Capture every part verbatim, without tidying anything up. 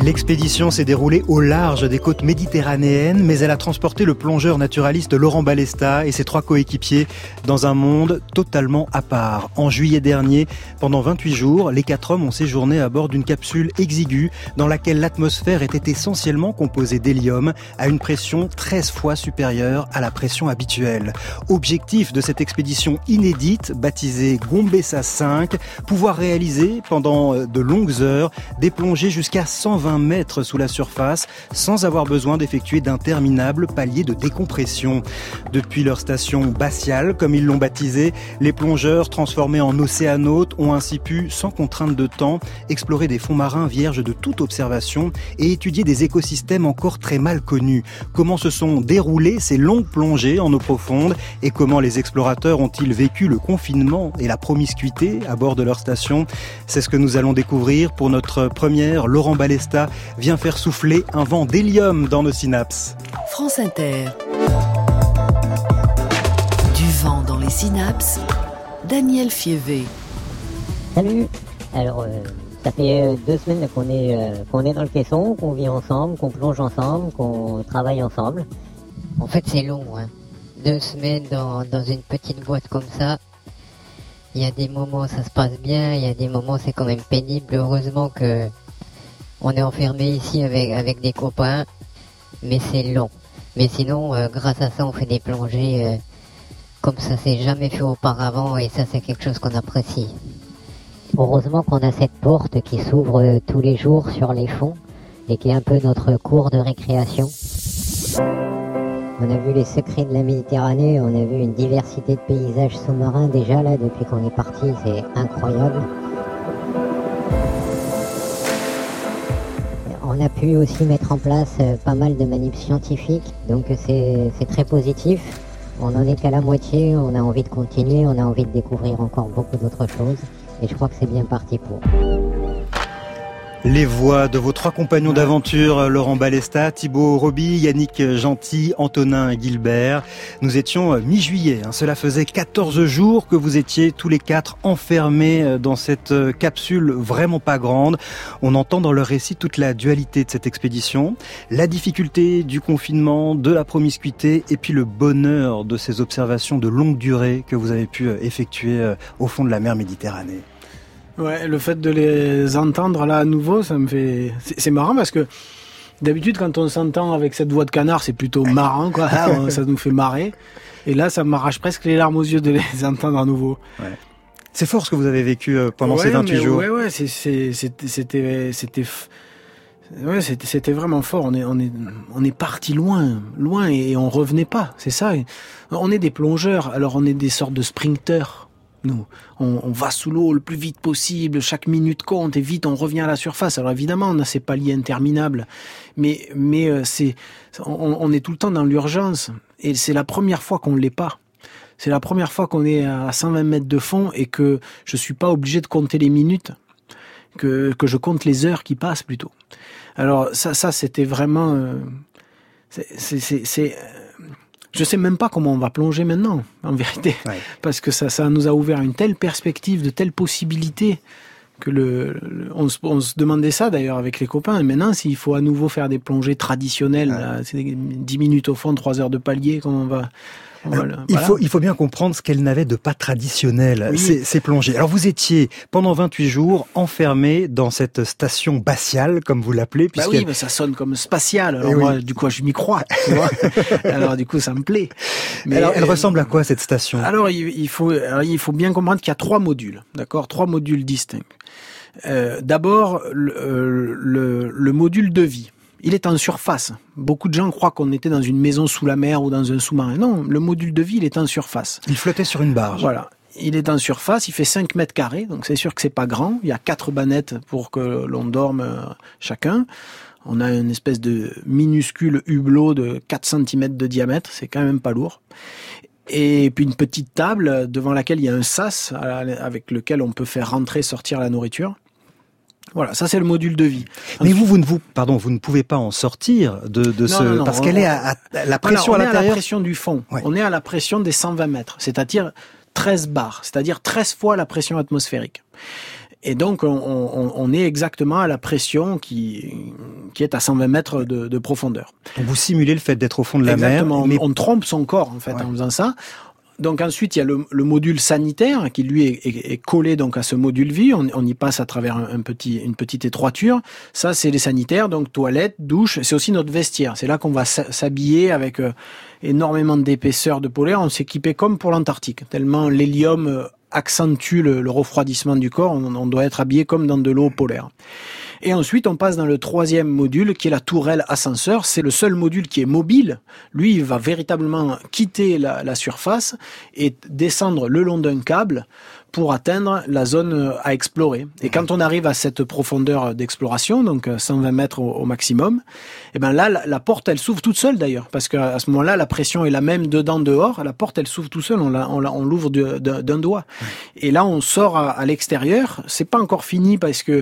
L'expédition s'est déroulée au large des côtes méditerranéennes, mais elle a transporté le plongeur naturaliste Laurent Balesta et ses trois coéquipiers dans un monde totalement à part. En juillet dernier, pendant vingt-huit jours, les quatre hommes ont séjourné à bord d'une capsule exiguë dans laquelle l'atmosphère était essentiellement composée d'hélium à une pression treize fois supérieure à la pression habituelle. Objectif de cette expédition inédite, baptisée Gombessa cinq, pouvoir réaliser pendant de longues heures des plongées jusqu'à cent vingt mètres sous la surface sans avoir besoin d'effectuer d'interminables paliers de décompression. Depuis leur station batiale, comme ils l'ont baptisée, les plongeurs transformés en océanautes ont ainsi pu, sans contrainte de temps, explorer des fonds marins vierges de toute observation et étudier des écosystèmes encore très mal connus. Comment se sont déroulées ces longues plongées en eau profonde et comment les explorateurs ont-ils vécu le confinement et la promiscuité à bord de leur station? C'est ce que nous allons découvrir pour notre première. Laurent Balesta vient faire souffler un vent d'hélium dans nos synapses. France Inter. Du vent dans les synapses, Daniel Fievé. Salut. Alors, euh, ça fait euh, deux semaines qu'on est, euh, qu'on est dans le caisson, qu'on vit ensemble, qu'on plonge ensemble, qu'on travaille ensemble. En fait, c'est long, hein. Deux semaines dans, dans une petite boîte comme ça. Il y a des moments où ça se passe bien, il y a des moments où c'est quand même pénible. Heureusement que on est enfermé ici avec, avec des copains, mais c'est long. Mais sinon, euh, grâce à ça, on fait des plongées euh, comme ça s'est jamais fait auparavant, et ça, c'est quelque chose qu'on apprécie. Heureusement qu'on a cette porte qui s'ouvre euh, tous les jours sur les fonds, et qui est un peu notre cours de récréation. On a vu les secrets de la Méditerranée, on a vu une diversité de paysages sous-marins déjà là, depuis qu'on est parti, c'est incroyable. On a pu aussi mettre en place pas mal de manips scientifiques, donc c'est, c'est très positif. On n'en est qu'à la moitié, on a envie de continuer, on a envie de découvrir encore beaucoup d'autres choses, et je crois que c'est bien parti pour. Les voix de vos trois compagnons d'aventure, Laurent Balesta, Thibaut Roby, Yannick Gentil, Antonin Guilbert. Nous étions mi-juillet, hein. Cela faisait quatorze jours que vous étiez tous les quatre enfermés dans cette capsule vraiment pas grande. On entend dans leur récit toute la dualité de cette expédition, la difficulté du confinement, de la promiscuité et puis le bonheur de ces observations de longue durée que vous avez pu effectuer au fond de la mer Méditerranée. Ouais, le fait de les entendre là à nouveau, ça me fait... C'est, c'est marrant parce que d'habitude, quand on s'entend avec cette voix de canard, c'est plutôt marrant, quoi. Là, ça nous fait marrer. Et là, ça m'arrache presque les larmes aux yeux de les entendre à nouveau. Ouais. C'est fort ce que vous avez vécu pendant ouais, ces vingt-huit mais jours. Ouais, ouais, c'est, c'est, c'était, c'était, c'était, ouais, c'était, c'était vraiment fort. On est, on est, on est parti loin, loin, et on revenait pas. C'est ça. On est des plongeurs, alors on est des sortes de sprinteurs. Nous, on, on va sous l'eau le plus vite possible, chaque minute compte et vite on revient à la surface. Alors évidemment, on a ces paliers interminables, mais mais euh, c'est on, on est tout le temps dans l'urgence, et c'est la première fois qu'on l'est pas. C'est la première fois qu'on est à cent vingt mètres de fond et que je suis pas obligé de compter les minutes, que que je compte les heures qui passent plutôt. Alors ça ça c'était vraiment euh, c'est c'est c'est, c'est je sais même pas comment on va plonger maintenant, en vérité, ouais. Parce que ça, ça nous a ouvert une telle perspective, de telles possibilités, que le, le on, se, on se demandait ça d'ailleurs avec les copains. Et maintenant, s'il faut à nouveau faire des plongées traditionnelles, ouais. Là, c'est dix minutes au fond, trois heures de palier, comment on va... Alors, voilà. il, faut, il faut bien comprendre ce qu'elle n'avait de pas traditionnel, oui. ces, ces plongées. Alors vous étiez pendant vingt-huit jours enfermé dans cette station batiale, comme vous l'appelez. Bah oui, mais ça sonne comme spatial. Alors moi, oui. Du coup, je m'y crois. Tu vois. Alors du coup, ça me plaît. Mais alors, elle euh, ressemble à quoi cette station? Alors il, il faut, alors, il faut bien comprendre qu'il y a trois modules, d'accord, trois modules distincts. Euh, d'abord, le, le, le module de vie. Il est en surface. Beaucoup de gens croient qu'on était dans une maison sous la mer ou dans un sous-marin. Non, le module de vie, il est en surface. Il flottait sur une barge. Voilà. Il est en surface, il fait cinq mètres carrés, donc c'est sûr que c'est pas grand. Il y a quatre bannettes pour que l'on dorme chacun. On a une espèce de minuscule hublot de quatre centimètres de diamètre, c'est quand même pas lourd. Et puis une petite table devant laquelle il y a un sas avec lequel on peut faire rentrer, sortir la nourriture. Voilà, ça c'est le module de vie. Mais vous, vous ne vous, pardon, vous ne pouvez pas en sortir de, de non, ce, non, non, parce on, qu'elle est à, à la pression voilà, à l'intérieur. On est à la pression du fond. Ouais. On est à la pression des cent vingt mètres, c'est-à-dire treize bars, c'est-à-dire treize fois la pression atmosphérique. Et donc, on, on, on est exactement à la pression qui, qui est à cent vingt mètres de, de profondeur. Donc vous simulez le fait d'être au fond de la exactement, mer. Mais... On, on trompe son corps, en fait, ouais. en faisant ça. Donc ensuite, il y a le, le module sanitaire qui, lui, est, est, est collé donc à ce module vie. On, on y passe à travers un, un petit, une petite étroiture. Ça, c'est les sanitaires, donc toilettes, douche. C'est aussi notre vestiaire. C'est là qu'on va s'habiller avec euh, énormément d'épaisseur de polaire. On s'équipait comme pour l'Antarctique, tellement l'hélium euh, accentue le, le refroidissement du corps. On, on doit être habillé comme dans de l'eau polaire. Et ensuite, on passe dans le troisième module, qui est la tourelle ascenseur. C'est le seul module qui est mobile. Lui, il va véritablement quitter la, la surface et descendre le long d'un câble pour atteindre la zone à explorer. Et quand on arrive à cette profondeur d'exploration, donc cent vingt mètres au, au maximum, et ben là, la, la porte, elle s'ouvre toute seule d'ailleurs, parce qu'à ce moment-là, la pression est la même dedans, dehors. La porte, elle s'ouvre toute seule. On, la, on, la, on l'ouvre de, de, d'un doigt. Et là, on sort à, à l'extérieur. C'est pas encore fini parce que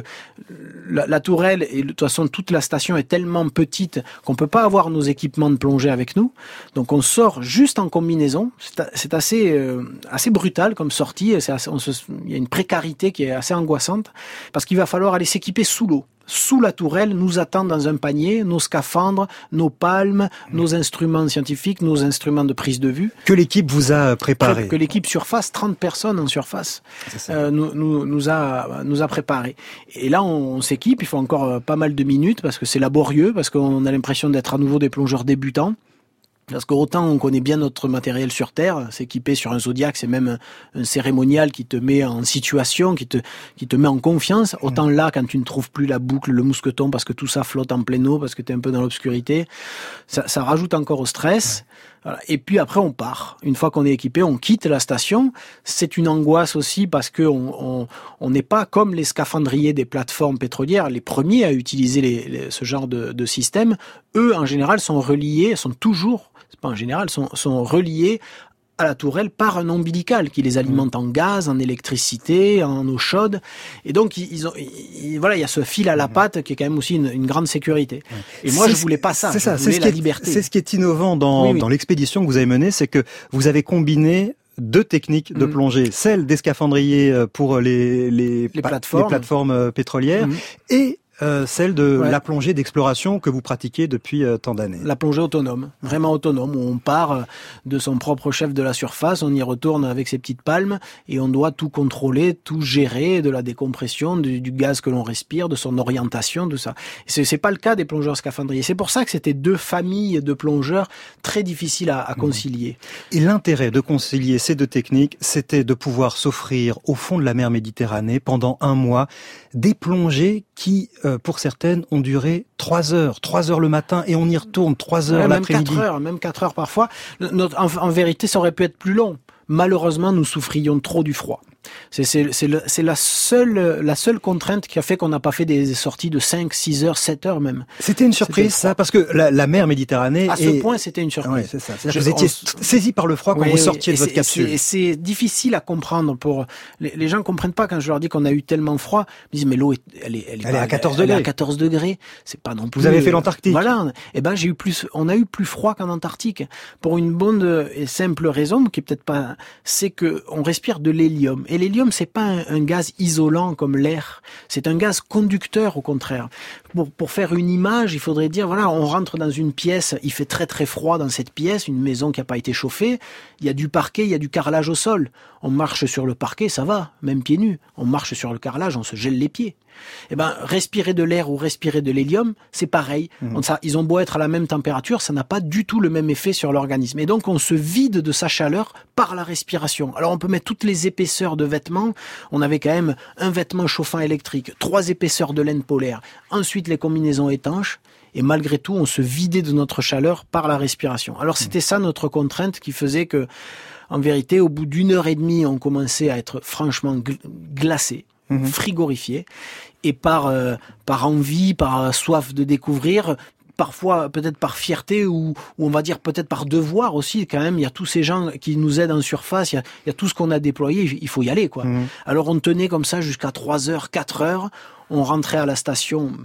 la, la tourelle et de toute façon toute la station est tellement petite qu'on peut pas avoir nos équipements de plongée avec nous. Donc on sort juste en combinaison. C'est, c'est assez euh, assez brutal comme sortie. C'est assez, on se, il y a une précarité qui est assez angoissante parce qu'il va falloir aller s'équiper sous l'eau. Sous la tourelle, nous attendent dans un panier nos scaphandres, nos palmes, mmh. nos instruments scientifiques, nos instruments de prise de vue. Que l'équipe vous a préparé. Que, que l'équipe surface, trente personnes en surface, euh, nous, nous, nous a nous a préparé. Et là, on, on s'équipe. Il faut encore pas mal de minutes parce que c'est laborieux, parce qu'on a l'impression d'être à nouveau des plongeurs débutants. Parce qu'autant on connaît bien notre matériel sur Terre, s'équiper sur un Zodiac, c'est même un, un cérémonial qui te met en situation, qui te qui te met en confiance. Autant là, quand tu ne trouves plus la boucle, le mousqueton, parce que tout ça flotte en pleine eau, parce que tu es un peu dans l'obscurité, ça, ça rajoute encore au stress. Voilà. Et puis après, on part. Une fois qu'on est équipé, on quitte la station. C'est une angoisse aussi parce que on on, on n'est pas comme les scaphandriers des plateformes pétrolières, les premiers à utiliser les, les, ce genre de, de système. Eux, en général, sont reliés, sont toujours c'est pas en général, sont, sont reliés à la tourelle par un ombilical qui les alimente en gaz, en électricité, en eau chaude. Et donc, ils ont, ils, voilà, il y a ce fil à la patte qui est quand même aussi une, une grande sécurité. Et moi, c'est, je voulais pas ça. C'est ça, je voulais c'est la ce qui liberté. Est, c'est ce qui est innovant dans, oui, oui. dans l'expédition que vous avez menée, c'est que vous avez combiné deux techniques de mmh. plongée, celle des scaphandriers pour les, les, les plateformes, les plateformes pétrolières mmh. et Euh, celle de ouais. la plongée d'exploration que vous pratiquez depuis euh, tant d'années. La plongée autonome, vraiment autonome, où on part de son propre chef de la surface, on y retourne avec ses petites palmes et on doit tout contrôler, tout gérer, de la décompression, du, du gaz que l'on respire, de son orientation, de ça. Et c'est, c'est pas le cas des plongeurs scaphandriers. C'est pour ça que c'était deux familles de plongeurs très difficiles à, à concilier. Et l'intérêt de concilier ces deux techniques, c'était de pouvoir s'offrir au fond de la mer Méditerranée pendant un mois des plongées qui, euh, pour certaines, ont duré trois heures. Trois heures le matin et on y retourne trois heures ouais, l'après-midi. Même quatre heures, même quatre heures parfois. Notre, en, en vérité, ça aurait pu être plus long. Malheureusement, nous souffrions trop du froid. C'est, c'est, c'est, le, c'est la seule, la seule contrainte qui a fait qu'on n'a pas fait des sorties de cinq, six heures, sept heures même. C'était une surprise, c'était ça, parce que la, la mer Méditerranée. À ce est... point, c'était une surprise. Ouais, c'est ça. C'est-à-dire que vous étiez on... saisi par le froid quand oui, vous sortiez oui, de votre c'est, capsule. Et c'est, c'est difficile à comprendre pour les, les gens comprennent pas quand je leur dis qu'on a eu tellement froid. Ils disent mais l'eau, est, elle est, elle est, elle pas, est à quatorze degrés. Elle est à quatorze degrés. C'est pas non plus. Vous avez fait l'Antarctique. Voilà. Et ben j'ai eu plus, on a eu plus froid qu'en Antarctique pour une bonne et simple raison qui est peut-être pas, c'est que on respire de l'hélium. Et l'hélium c'est pas un, un gaz isolant comme l'air. C'est un gaz conducteur au contraire. Pour, pour faire une image, il faudrait dire, voilà, on rentre dans une pièce, il fait très très froid dans cette pièce, une maison qui n'a pas été chauffée, il y a du parquet, il y a du carrelage au sol. On marche sur le parquet, ça va, même pieds nus. On marche sur le carrelage, on se gèle les pieds. Eh ben, respirer de l'air ou respirer de l'hélium, c'est pareil. Mmh. On, ça, ils ont beau être à la même température, ça n'a pas du tout le même effet sur l'organisme. Et donc, on se vide de sa chaleur par la respiration. Alors, on peut mettre toutes les épaisseurs de vêtements. On avait quand même un vêtement chauffant électrique, trois épaisseurs de laine polaire, ensuite les combinaisons étanches. Et malgré tout, on se vidait de notre chaleur par la respiration. Alors, c'était ça notre contrainte qui faisait que, en vérité, au bout d'une heure et demie, on commençait à être franchement gl- glacé. Mmh. Frigorifié, et par euh, par envie, par soif de découvrir, parfois peut-être par fierté ou, ou on va dire peut-être par devoir aussi quand même. Il y a tous ces gens qui nous aident en surface, il y a, il y a tout ce qu'on a déployé, il faut y aller quoi. Mmh. Alors on tenait comme ça jusqu'à trois heures, quatre heures, on rentrait à la station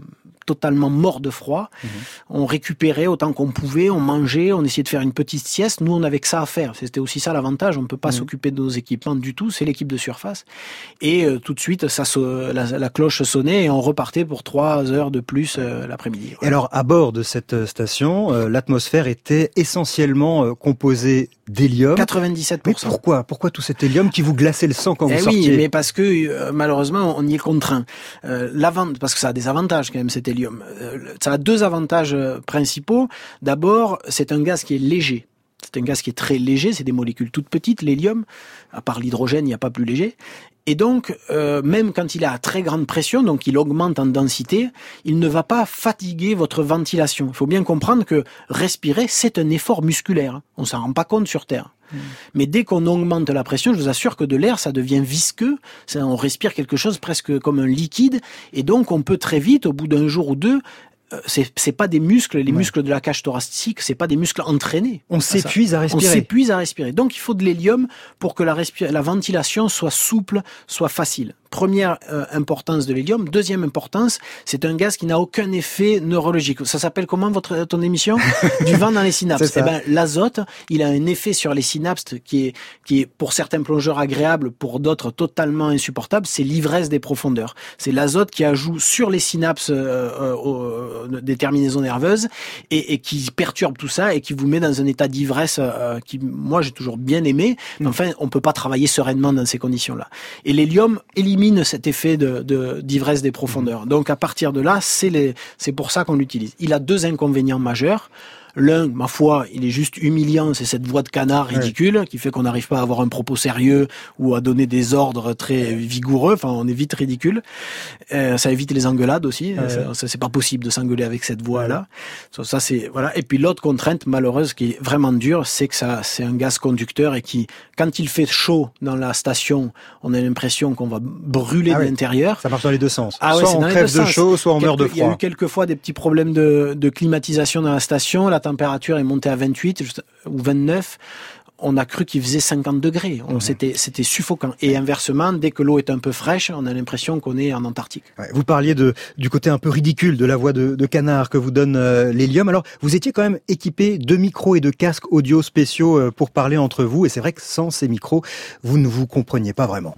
totalement morts de froid. Mmh. On récupérait autant qu'on pouvait, on mangeait, on essayait de faire une petite sieste. Nous, on avait que ça à faire. C'était aussi ça l'avantage. On ne peut pas mmh. s'occuper de nos équipements du tout. C'est l'équipe de surface. Et euh, tout de suite, ça, la, la cloche sonnait et on repartait pour trois heures de plus euh, l'après-midi. Et alors, à bord de cette station, euh, l'atmosphère était essentiellement euh, composée d'hélium. quatre-vingt-dix-sept pour cent. Mais pourquoi Pourquoi tout cet hélium qui vous glaçait le sang quand eh vous sortiez? Oui, mais parce que euh, malheureusement, on y est contraint. Euh, l'avant, parce que ça a des avantages quand même, cet hélium. Euh, ça a deux avantages euh, principaux. D'abord, c'est un gaz qui est léger. C'est un gaz qui est très léger, c'est des molécules toutes petites, l'hélium. À part l'hydrogène, il n'y a pas plus léger. Et donc, euh, même quand il est à très grande pression, donc il augmente en densité, il ne va pas fatiguer votre ventilation. Il faut bien comprendre que respirer, c'est un effort musculaire. On s'en rend pas compte sur Terre. Mmh. Mais dès qu'on augmente la pression, je vous assure que de l'air, ça devient visqueux. Ça, on respire quelque chose presque comme un liquide. Et donc, on peut très vite, au bout d'un jour ou deux, c'est c'est pas des muscles, les ouais. muscles de la cage thoracique, c'est pas des muscles entraînés. On s'épuise à respirer. On s'épuise à respirer. Donc il faut de l'hélium pour que la respira- la ventilation soit souple, soit facile. Première euh, importance de l'hélium. Deuxième importance, c'est un gaz qui n'a aucun effet neurologique. Ça s'appelle comment votre ton émission? Du vent dans les synapses. Eh ben l'azote, il a un effet sur les synapses qui est qui est pour certains plongeurs agréable, pour d'autres totalement insupportable. C'est l'ivresse des profondeurs. C'est l'azote qui ajoute sur les synapses euh, euh, des terminaisons nerveuses et, et qui perturbe tout ça et qui vous met dans un état d'ivresse euh, qui, moi, j'ai toujours bien aimé. Mais enfin, on peut pas travailler sereinement dans ces conditions-là. Et l'hélium élimine cet effet de, de, d'ivresse des profondeurs. Donc, à partir de là, c'est les, c'est pour ça qu'on l'utilise. Il a deux inconvénients majeurs. L'un, ma foi, il est juste humiliant, c'est cette voix de canard ridicule ouais. qui fait qu'on n'arrive pas à avoir un propos sérieux ou à donner des ordres très vigoureux. Enfin, on est vite ridicule. Euh, ça évite les engueulades aussi. Ouais. Ça, ça, c'est pas possible de s'engueuler avec cette voix-là. Ça, ça, c'est voilà. Et puis l'autre contrainte malheureuse qui est vraiment dure, c'est que ça, c'est un gaz conducteur et qui, quand il fait chaud dans la station, on a l'impression qu'on va brûler ah de oui. l'intérieur. Ça marche dans les deux sens. Ah soit ouais, on crève de chaud, soit on Quelque, meurt de froid. Il y a eu quelques fois des petits problèmes de, de climatisation dans la station. La température est montée à vingt-huit ou vingt-neuf. On a cru qu'il faisait cinquante degrés. On, mmh. c'était, c'était suffocant. Et inversement, dès que l'eau est un peu fraîche, on a l'impression qu'on est en Antarctique. Ouais, vous parliez de, du côté un peu ridicule de la voix de, de canard que vous donne euh, l'hélium. Alors, vous étiez quand même équipé de micros et de casques audio spéciaux euh, pour parler entre vous. Et c'est vrai que sans ces micros, vous ne vous compreniez pas vraiment.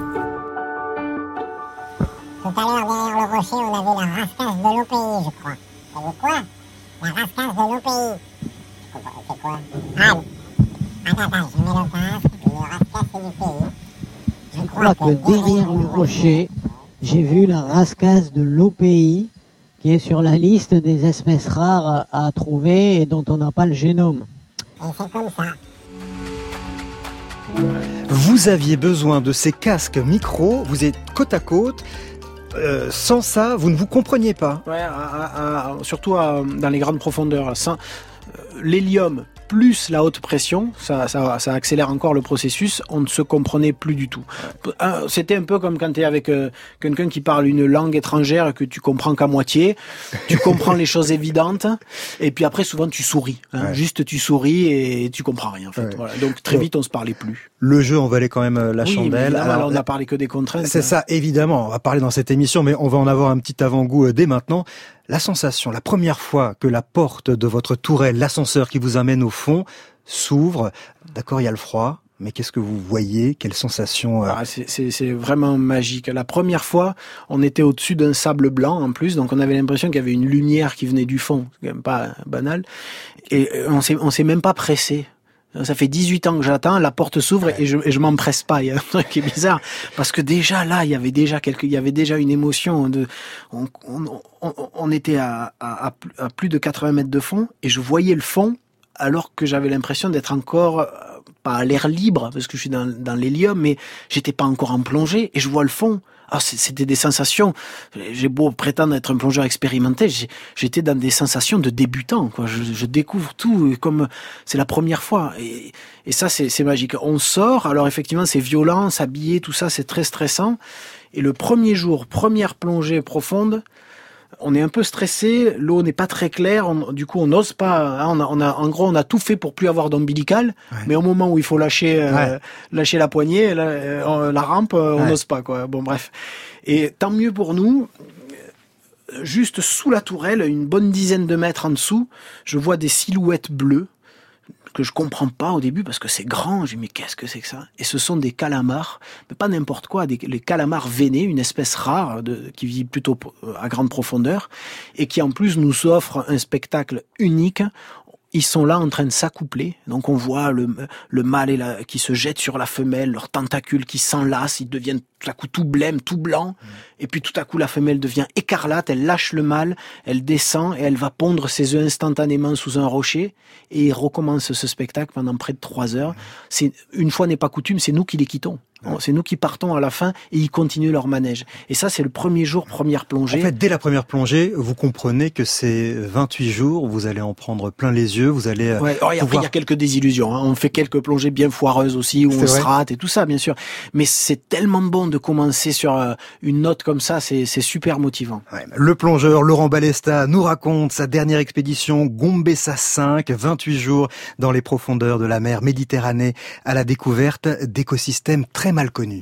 Tout à l'heure, derrière le rocher, on avait la rascasse de l'O P I, je crois. Vous savez quoi? La rascasse de l'O P I. C'est quoi? Ah, attends, attends, je mets le casque, puis le rascasse du pays. Je crois que derrière le rocher, j'ai vu la rascasse de l'O P I, qui est sur la liste des espèces rares à trouver et dont on n'a pas le génome. Et c'est comme ça. Vous aviez besoin de ces casques micro, vous êtes côte à côte. Euh, sans ça, vous ne vous compreniez pas. Ouais, à, à, à, surtout à, dans les grandes profondeurs. Sans, euh, l'hélium plus la haute pression, ça, ça, ça accélère encore le processus. On ne se comprenait plus du tout. C'était un peu comme quand tu es avec euh, quelqu'un qui parle une langue étrangère que tu comprends qu'à moitié. Tu comprends les choses évidentes et puis après souvent tu souris. Hein, ouais. Juste tu souris et tu comprends rien en fait. Ouais. Voilà. Donc très vite on se parlait plus. Le jeu en valait quand même la oui, chandelle. Alors, alors on n'a parlé que des contraintes. C'est ça, évidemment. On va parler dans cette émission, mais on va en avoir un petit avant-goût dès maintenant. La sensation, la première fois que la porte de votre tourelle, l'ascenseur qui vous amène au fond, s'ouvre. D'accord, il y a le froid, mais qu'est-ce que vous voyez? Quelle sensation? ah, c'est, c'est, c'est vraiment magique. La première fois, on était au-dessus d'un sable blanc en plus, donc on avait l'impression qu'il y avait une lumière qui venait du fond. C'est quand même pas banal. Et on s'est, on s'est même pas pressé. Ça fait dix-huit ans que j'attends, la porte s'ouvre ouais. et je, et je m'empresse pas. Il y a un truc qui est bizarre parce que déjà là, il y avait déjà quelque, il y avait déjà une émotion de, on, on, on, on était à, à, à plus de quatre-vingts mètres de fond et je voyais le fond alors que j'avais l'impression d'être encore pas à l'air libre parce que je suis dans, dans l'hélium, mais j'étais pas encore en plongée et je vois le fond. Ah, c'était des sensations. J'ai beau prétendre être un plongeur expérimenté, j'étais dans des sensations de débutant. Quoi. Je, je découvre tout comme c'est la première fois. Et, et ça, c'est, c'est magique. On sort. Alors effectivement, c'est violent, s'habiller, tout ça, c'est très stressant. Et le premier jour, première plongée profonde, on est un peu stressé, l'eau n'est pas très claire, on, du coup on n'ose pas, hein, on, a, on a, en gros on a tout fait pour plus avoir d'ombilical, ouais. mais au moment où il faut lâcher, euh, ouais. lâcher la poignée, la, euh, la rampe, euh, on n'ose ouais. pas quoi. Bon bref, et tant mieux pour nous. juste sous la tourelle, une bonne dizaine de mètres en dessous, je vois des silhouettes bleues que je comprends pas au début parce que c'est grand. Je dis mais qu'est-ce que c'est que ça? Et ce sont des calamars, mais pas n'importe quoi, des, les calamars veinés, une espèce rare de, qui vit plutôt à grande profondeur et qui en plus nous offre un spectacle unique. Ils sont là en train de s'accoupler, donc on voit le, le mâle et la, qui se jette sur la femelle, leurs tentacules qui s'enlacent, ils deviennent tout à coup tout blême, tout blanc, mmh. et puis tout à coup la femelle devient écarlate, elle lâche le mâle, elle descend et elle va pondre ses œufs instantanément sous un rocher, et il recommence ce spectacle pendant près de trois heures. Mmh. C'est, une fois n'est pas coutume, c'est nous qui les quittons. C'est nous qui partons à la fin et ils continuent leur manège. Et ça, c'est le premier jour, première plongée. En fait, dès la première plongée, vous comprenez que c'est vingt-huit jours, vous allez en prendre plein les yeux, vous allez ouais. Alors, pouvoir... Après, il y a quelques désillusions. Hein. On fait quelques plongées bien foireuses aussi, où c'est on vrai. se rate et tout ça, bien sûr. Mais c'est tellement bon de commencer sur une note comme ça, c'est, c'est super motivant. Ouais. Le plongeur Laurent Balesta nous raconte sa dernière expédition Gombessa cinq, vingt-huit jours dans les profondeurs de la mer Méditerranée à la découverte d'écosystèmes très mal connu.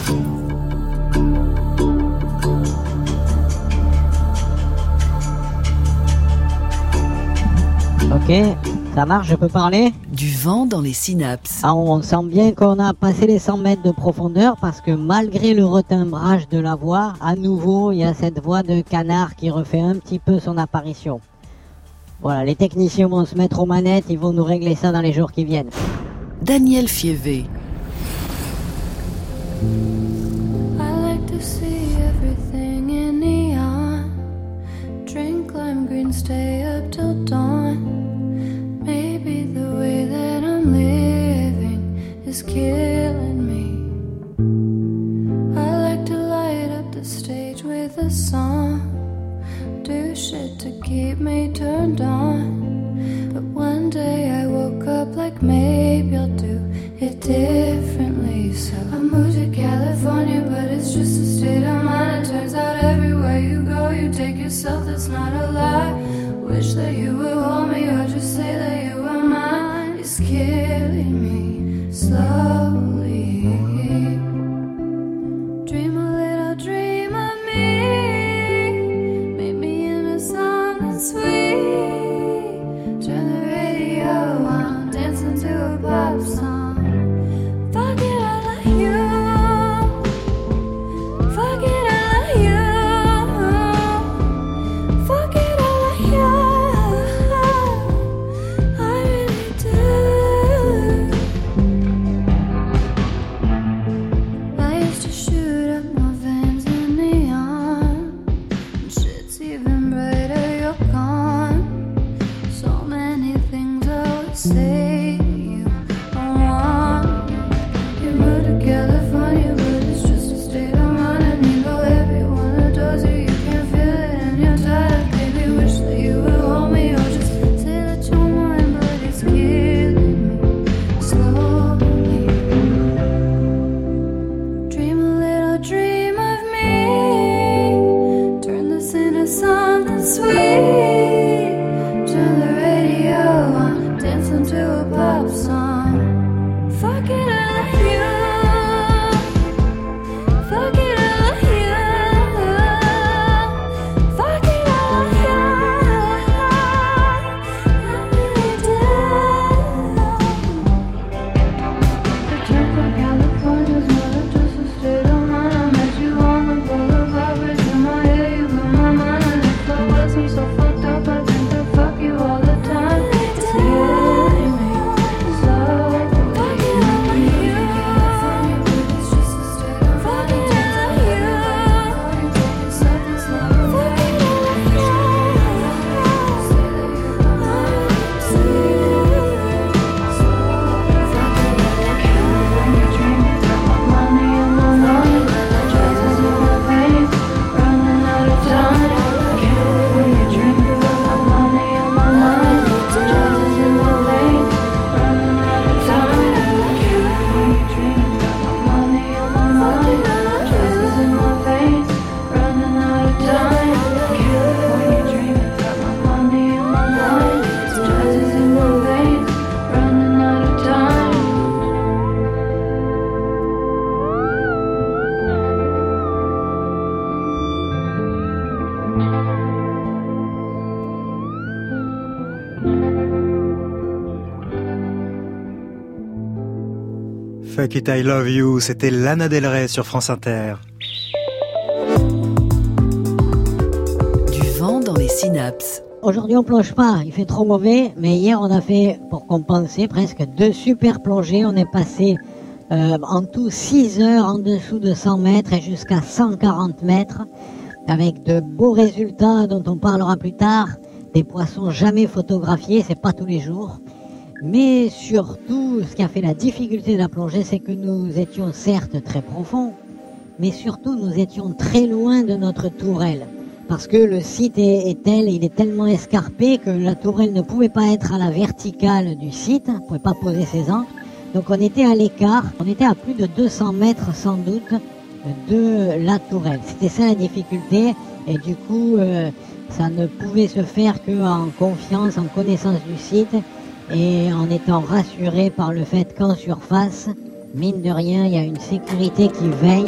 Ok, ça marche, je peux parler? Du vent dans les synapses. Ah, on sent bien qu'on a passé les cent mètres de profondeur parce que malgré le retimbrage de la voix, à nouveau, il y a cette voix de canard qui refait un petit peu son apparition. Voilà, les techniciens vont se mettre aux manettes, ils vont nous régler ça dans les jours qui viennent. Daniel Fievé. I like to see everything in neon. Drink lime green, stay up till dawn. Maybe the way that I'm living is killing me. I like to light up the stage with a song. Do shit to keep me turned on. But one day I woke up like maybe I'll do it differently. So I moved to California, but it's just a state of mind. It turns out everywhere you go, you take yourself, that's not a lie. Wish that you would hold me or just say that you were mine. It's killing me slowly. Dream a little dream of me. Make me in a song that's sweet. Turn the radio on, dancing to a pop song. Shoot up my Vans and Fake It, I Love You, c'était Lana Del Rey sur France Inter. Du vent dans les synapses. Aujourd'hui on plonge pas, il fait trop mauvais, mais hier on a fait, pour compenser, presque deux super plongées. On est passé euh, en tout six heures en dessous de cent mètres et jusqu'à cent quarante mètres, avec de beaux résultats dont on parlera plus tard, des poissons jamais photographiés, c'est pas tous les jours. Mais surtout, ce qui a fait la difficulté de la plongée, c'est que nous étions certes très profonds, mais surtout nous étions très loin de notre tourelle. Parce que le site est, est tel, il est tellement escarpé que la tourelle ne pouvait pas être à la verticale du site, ne pouvait pas poser ses ancres. Donc on était à l'écart, on était à plus de deux cents mètres sans doute de la tourelle. C'était ça la difficulté, et du coup euh, ça ne pouvait se faire qu'en confiance, en connaissance du site, et en étant rassuré par le fait qu'en surface, mine de rien, il y a une sécurité qui veille.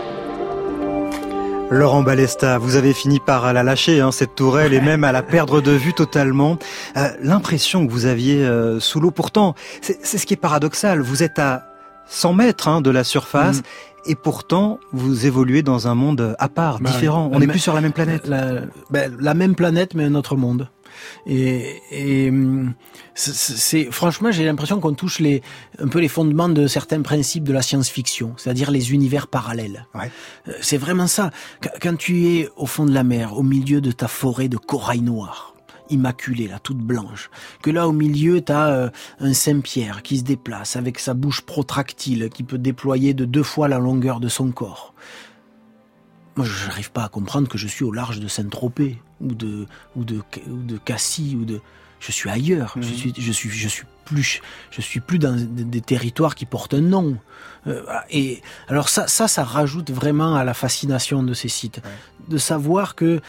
Laurent Balesta, vous avez fini par la lâcher, hein, cette tourelle, et même à la perdre de vue totalement. Euh, l'impression que vous aviez euh, sous l'eau, pourtant, c'est, c'est ce qui est paradoxal. Vous êtes à cent mètres hein, de la surface, mmh. et pourtant, vous évoluez dans un monde à part, bah, différent. On n'est plus sur la même planète. La, ben, la même planète, mais un autre monde. Et, et c'est, c'est franchement, j'ai l'impression qu'on touche les un peu les fondements de certains principes de la science-fiction, c'est-à-dire les univers parallèles. Ouais. C'est vraiment ça. Quand tu es au fond de la mer, au milieu de ta forêt de corail noir, immaculée, là, toute blanche, que là au milieu t'as euh, un Saint-Pierre qui se déplace avec sa bouche protractile, qui peut déployer de deux fois la longueur de son corps. Moi, je n'arrive pas à comprendre que je suis au large de Saint-Tropez ou de ou de ou de Cassis ou de. Je suis ailleurs. Mmh. Je suis je suis je suis plus je suis plus dans des, des territoires qui portent un nom. Euh, et alors ça ça ça rajoute vraiment à la fascination de ces sites, ouais. de savoir que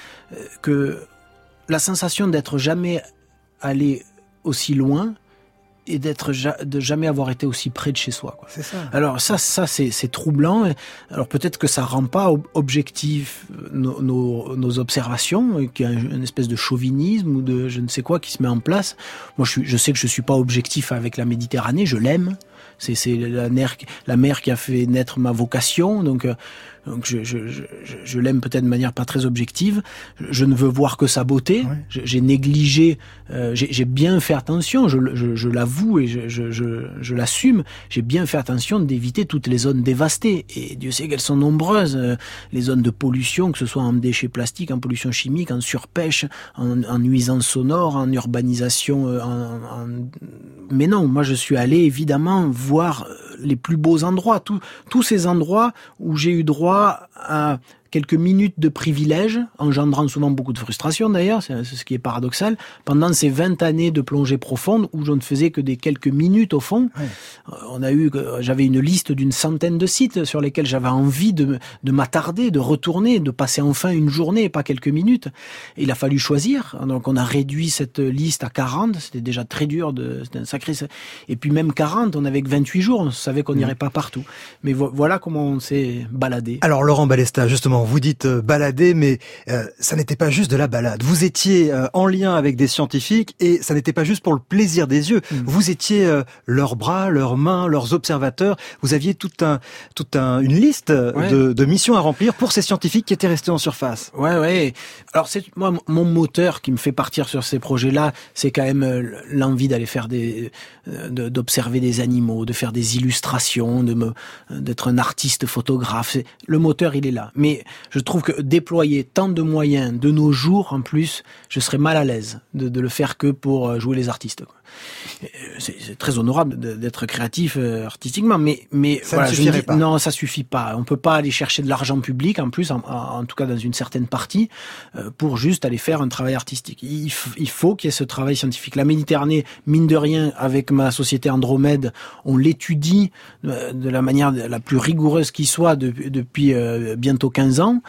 que la sensation d'être jamais allé aussi loin. Et d'être de jamais avoir été aussi près de chez soi, quoi. C'est ça. Alors ça, ça c'est, c'est troublant. Alors peut-être que ça rend pas objectif nos, nos, nos observations, qu'il y a une espèce de chauvinisme ou de je ne sais quoi qui se met en place. Moi, je, suis, je sais que je suis pas objectif avec la Méditerranée. Je l'aime. C'est, c'est la, mer, la mer qui a fait naître ma vocation. Donc, donc je, je, je, je l'aime peut-être de manière pas très objective. Je ne veux voir que sa beauté. Ouais. J'ai négligé, euh, j'ai, j'ai bien fait attention, je, je, je l'avoue et je, je, je, je l'assume, j'ai bien fait attention d'éviter toutes les zones dévastées. Et Dieu sait qu'elles sont nombreuses, euh, les zones de pollution, que ce soit en déchets plastiques, en pollution chimique, en surpêche, en, en nuisances sonores, en urbanisation. Euh, en, en... Mais non, moi je suis allé évidemment voir les plus beaux endroits, tous, tous ces endroits où j'ai eu droit à quelques minutes de privilège, engendrant souvent beaucoup de frustration d'ailleurs, c'est, c'est ce qui est paradoxal, pendant ces vingt années de plongée profonde où je ne faisais que des quelques minutes au fond. Ouais. On a eu, j'avais une liste d'une centaine de sites sur lesquels j'avais envie de, de m'attarder, de retourner, de passer enfin une journée et pas quelques minutes. Et il a fallu choisir, donc on a réduit cette liste à quarante, c'était déjà très dur, de, c'était un sacré... Et puis même quarante, on avait que vingt-huit jours, on savait qu'on n'irait mmh. pas partout. Mais vo- voilà comment on s'est baladé. Alors Laurent Balesta, justement, vous dites euh, balader, mais euh, ça n'était pas juste de la balade. Vous étiez euh, en lien avec des scientifiques et ça n'était pas juste pour le plaisir des yeux. Mmh. Vous étiez euh, leurs bras, leurs mains, leurs observateurs. Vous aviez toute un, toute un, une liste ouais. de, de missions à remplir pour ces scientifiques qui étaient restés en surface. Ouais, ouais. Alors c'est moi mon moteur qui me fait partir sur ces projets-là, c'est quand même l'envie d'aller faire des, de, d'observer des animaux, de faire des illustrations, de me, d'être un artiste photographe. C'est, le moteur, il est là. Mais je trouve que déployer tant de moyens de nos jours, en plus, je serais mal à l'aise de, de le faire que pour jouer les artistes, quoi. C'est, c'est très honorable d'être créatif euh, artistiquement, mais mais ça voilà, ne je me dis, pas. Non, ça suffit pas. On peut pas aller chercher de l'argent public, en plus, en, en tout cas dans une certaine partie, euh, pour juste aller faire un travail artistique. Il, f- il faut qu'il y ait ce travail scientifique. La Méditerranée, mine de rien, avec ma société Andromède, on l'étudie de, de la manière la plus rigoureuse qui soit de, depuis euh, bientôt quinze ans,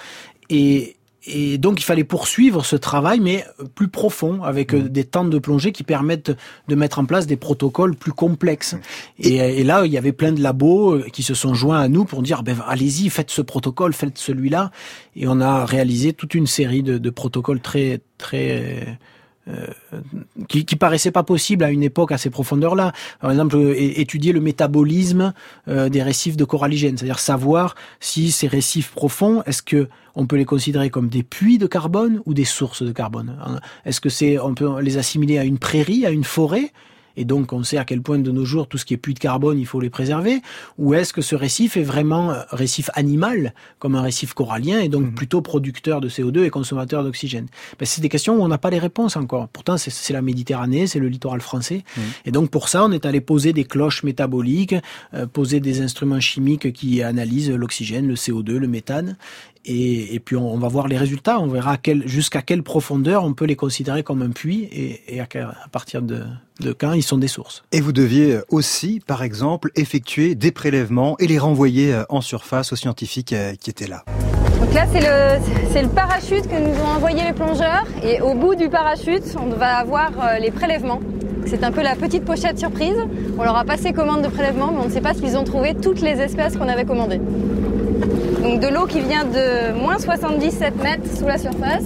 et Et donc il fallait poursuivre ce travail, mais plus profond, avec mmh. des temps de plongée qui permettent de mettre en place des protocoles plus complexes. Et, et là, il y avait plein de labos qui se sont joints à nous pour dire ben, allez-y, faites ce protocole, faites celui-là. Et on a réalisé toute une série de, de protocoles très très Euh, qui, qui paraissait pas possible à une époque à ces profondeurs-là. Par exemple, é- étudier le métabolisme euh, des récifs de coralligènes, c'est-à-dire savoir si ces récifs profonds, est-ce que on peut les considérer comme des puits de carbone ou des sources de carbone. Est-ce que c'est, on peut les assimiler à une prairie, à une forêt? Et donc, on sait à quel point de nos jours, tout ce qui est puits de carbone, il faut les préserver. Ou est-ce que ce récif est vraiment un récif animal, comme un récif corallien, et donc mmh. plutôt producteur de C O deux et consommateur d'oxygène? Ben, c'est des questions où on n'a pas les réponses encore. Pourtant, c'est, c'est la Méditerranée, c'est le littoral français. Mmh. Et donc, pour ça, on est allé poser des cloches métaboliques, euh, poser des instruments chimiques qui analysent l'oxygène, le C O deux, le méthane. Et, et puis on, on va voir les résultats, on verra à quel, jusqu'à quelle profondeur on peut les considérer comme un puits et, et à, à partir de, de quand ils sont des sources. Et vous deviez aussi, par exemple, effectuer des prélèvements et les renvoyer en surface aux scientifiques qui étaient là. Donc là, c'est le, c'est le parachute que nous ont envoyé les plongeurs. Et au bout du parachute, on va avoir les prélèvements. C'est un peu la petite pochette surprise. On leur a passé commande de prélèvement, mais on ne sait pas s'ils ont trouvé toutes les espèces qu'on avait commandées. Donc de l'eau qui vient de moins soixante-dix-sept mètres sous la surface.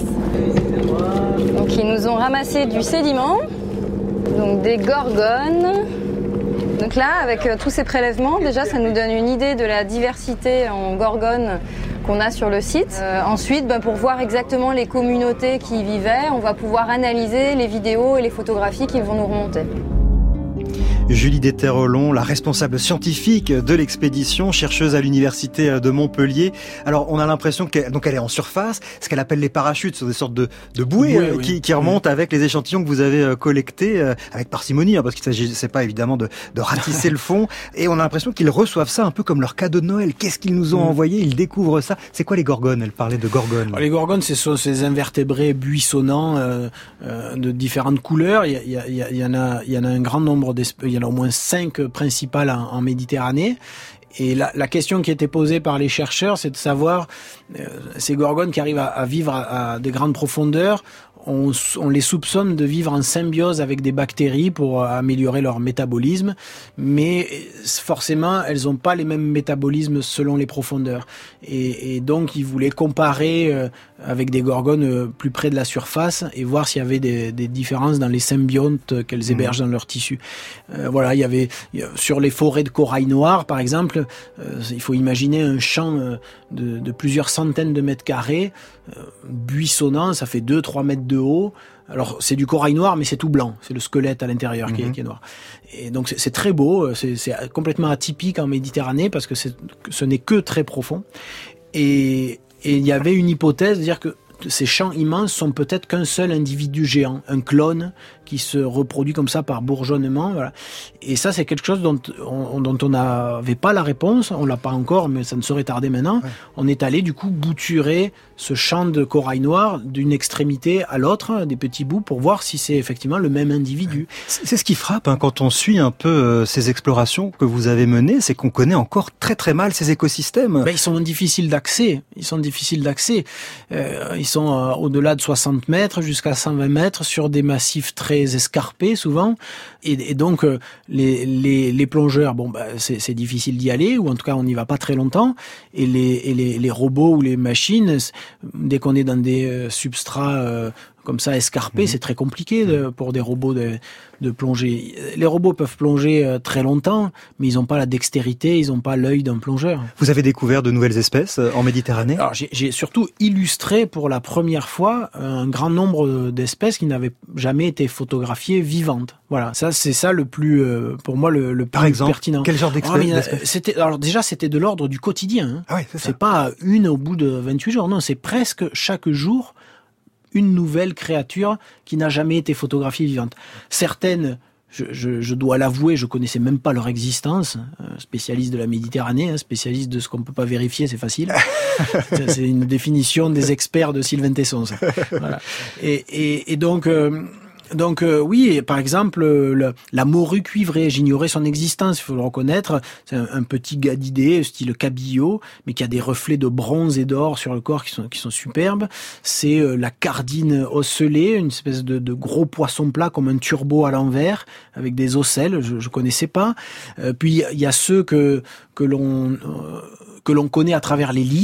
Donc ils nous ont ramassé du sédiment, donc des gorgones. Donc là, avec euh, tous ces prélèvements, déjà ça nous donne une idée de la diversité en gorgones qu'on a sur le site. Euh, ensuite, ben, pour voir exactement les communautés qui y vivaient, on va pouvoir analyser les vidéos et les photographies qui vont nous remonter. Julie Déterrelon, la responsable scientifique de l'expédition, chercheuse à l'université de Montpellier. Alors, on a l'impression qu'elle, donc elle est en surface. Ce qu'elle appelle les parachutes, ce sont des sortes de, de bouées oui, qui, oui. qui remontent oui. avec les échantillons que vous avez collectés, euh, avec parcimonie, hein, parce qu'il ne s'agissait pas évidemment de, de ratisser le fond. Et on a l'impression qu'ils reçoivent ça un peu comme leur cadeau de Noël. Qu'est-ce qu'ils nous ont mmh. envoyé? Ils découvrent ça. C'est quoi les gorgones? Elle parlait de gorgones. Alors, les gorgones, ce sont ces invertébrés buissonnants euh, euh, de différentes couleurs. Il y, a, il, y a, il y en a, il y en a un grand nombre d'espèces. Il y en a au moins cinq principales en, en Méditerranée. Et la, la question qui était posée par les chercheurs, c'est de savoir, euh, ces gorgones qui arrivent à, à vivre à, à de grandes profondeurs, on, on les soupçonne de vivre en symbiose avec des bactéries pour améliorer leur métabolisme, mais forcément, elles n'ont pas les mêmes métabolismes selon les profondeurs. Et, et donc, ils voulaient comparer euh, avec des gorgones euh, plus près de la surface et voir s'il y avait des, des différences dans les symbiontes qu'elles hébergent mmh. dans leur tissu. Euh, voilà, il y avait sur les forêts de corail noir, par exemple, euh, il faut imaginer un champ euh, de, de plusieurs centaines de mètres carrés, euh, buissonnant, ça fait deux trois mètres de haut. Alors c'est du corail noir, mais c'est tout blanc. C'est le squelette à l'intérieur mmh. qui, est, qui est noir. Et donc c'est, c'est très beau. C'est, c'est complètement atypique en Méditerranée parce que c'est, ce n'est que très profond. Et, et il y avait une hypothèse de dire que ces champs immenses sont peut-être qu'un seul individu géant, un clone qui se reproduit comme ça par bourgeonnement. Voilà. Et ça, c'est quelque chose dont on dont on n'avait pas la réponse. On l'a pas encore, mais ça ne saurait tarder maintenant. Ouais. On est allé du coup bouturer ce champ de corail noir d'une extrémité à l'autre, des petits bouts, pour voir si c'est effectivement le même individu. C'est ce qui frappe hein, quand on suit un peu euh, ces explorations que vous avez menées, c'est qu'on connaît encore très très mal ces écosystèmes. Ben, ils sont difficiles d'accès. Ils sont difficiles d'accès. Euh, ils sont euh, au-delà de soixante mètres jusqu'à cent vingt mètres sur des massifs très escarpés souvent. Et, et donc euh, les, les, les plongeurs, bon, ben, c'est, c'est difficile d'y aller, ou en tout cas on n'y va pas très longtemps. Et les, et les, les robots ou les machines, dès qu'on est dans des euh, substrats euh, comme ça escarpés, mmh. c'est très compliqué de, pour des robots de, de plonger. Les robots peuvent plonger euh, très longtemps, mais ils n'ont pas la dextérité, ils n'ont pas l'œil d'un plongeur. Vous avez découvert de nouvelles espèces en Méditerranée? Alors j'ai, j'ai surtout illustré pour la première fois un grand nombre d'espèces qui n'avaient jamais été photographiées vivantes. Voilà, ça c'est ça le plus, euh, pour moi le, le plus Par exemple, pertinent. Quel genre d'espèces, oh, d'espèces c'était, alors déjà c'était de l'ordre du quotidien. Hein. Ah oui, c'est ça. C'est pas une au bout de vingt-huit jours, non, c'est presque chaque jour une nouvelle créature qui n'a jamais été photographiée vivante. Certaines, je, je, je dois l'avouer, je connaissais même pas leur existence. Spécialiste de la Méditerranée, hein, spécialiste de ce qu'on peut pas vérifier, c'est facile. C'est une définition des experts de Sylvain Tesson. Ça. Voilà. Et, et, et donc... Euh, Donc euh, oui, par exemple, le, la morue cuivrée, j'ignorais son existence, il faut le reconnaître. C'est un, un petit gadidé, style cabillaud, mais qui a des reflets de bronze et d'or sur le corps qui sont, qui sont superbes. C'est euh, la cardine ocellée, une espèce de, de gros poisson plat comme un turbo à l'envers, avec des ocelles, je, je connaissais pas. Euh, puis il y a ceux que que l'on euh, que l'on connaît à travers les livres.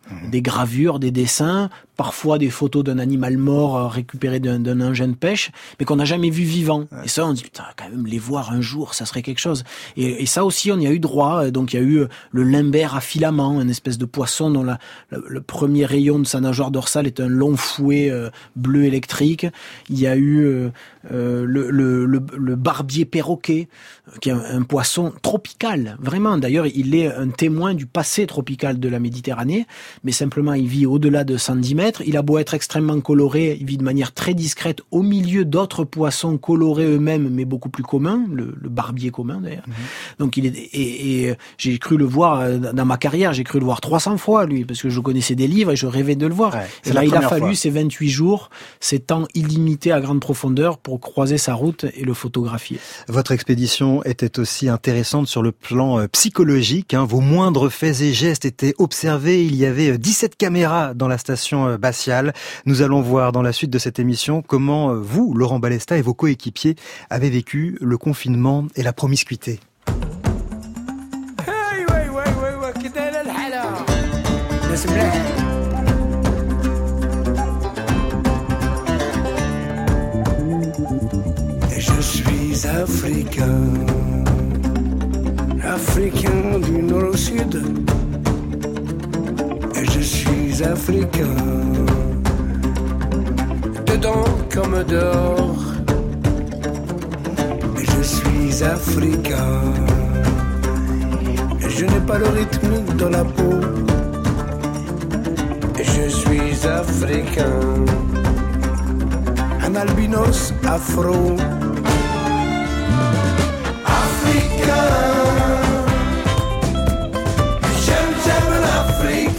mmh. des gravures, des dessins, parfois des photos d'un animal mort récupéré d'un, d'un engin de pêche, mais qu'on n'a jamais vu vivant. Ouais. Et ça, on dit, putain, quand même, les voir un jour, ça serait quelque chose. Et, et ça aussi, on y a eu droit. Donc, il y a eu le limbert à filament, une espèce de poisson dont la, la, le premier rayon de sa nageoire dorsale est un long fouet euh, bleu électrique. Il y a eu euh, euh, le, le, le, le barbier perroquet, qui est un, un poisson tropical, vraiment. D'ailleurs, il est un témoin du passé tropical de la Méditerranée, mais simplement, il vit au-delà de cent dix mètres. Il a beau être extrêmement coloré, il vit de manière très discrète au milieu d'autres poissons colorés eux-mêmes, mais beaucoup plus communs, le, le barbier commun d'ailleurs. Mmh. Donc il est et, et j'ai cru le voir dans ma carrière, j'ai cru le voir trois cents fois lui, parce que je connaissais des livres et je rêvais de le voir. Ouais, et là, il a fallu fois. ces vingt-huit jours, ces temps illimités à grande profondeur pour croiser sa route et le photographier. Votre expédition était aussi intéressante sur le plan psychologique. Hein. Vos moindres faits et gestes étaient observés. Il y avait dix-sept caméras dans la station Batial. Nous allons voir dans la suite de cette émission comment vous, Laurent Balesta, et vos coéquipiers avez vécu le confinement et la promiscuité. Je suis africain, africain du nord au sud. Je suis africain, dedans comme dehors. Je suis africain, je n'ai pas le rythme dans la peau. Je suis africain, un albinos afro. Africain, j'aime, j'aime l'Afrique.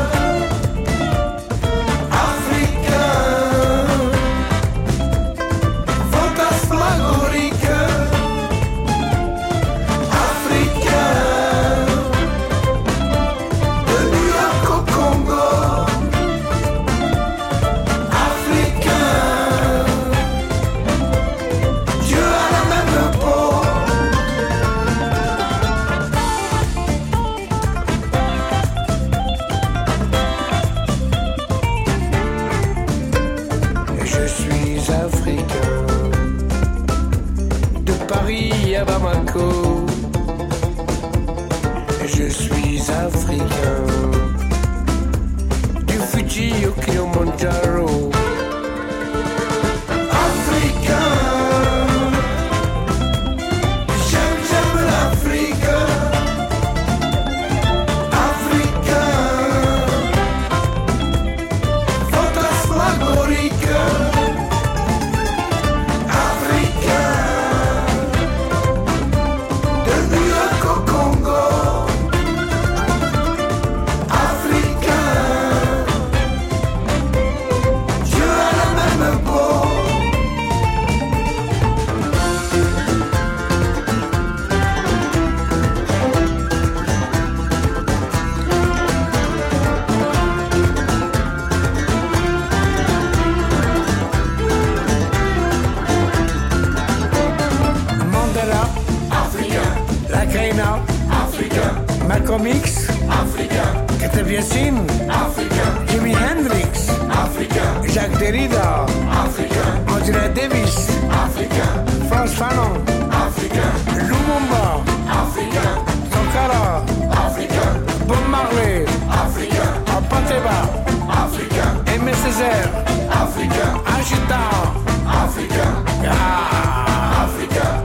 Je suis africain, du Fuji au Kilimanjaro. Africain, j'aime, j'aime l'Afrique. Africain, fantasmagorique. Malcolm X, Africain. Ketev Yassin, Africain. Jimi Hendrix, Africain. Jacques Derrida, Africain. Angela Davis, Africain. Frantz Fanon, Africain. Lumumba, Africain. Sankara, Africain. Bob Marley, Africain. Apateba, Africain. Aimé Césaire, Africain. Agita, Africain. Ah, Africain.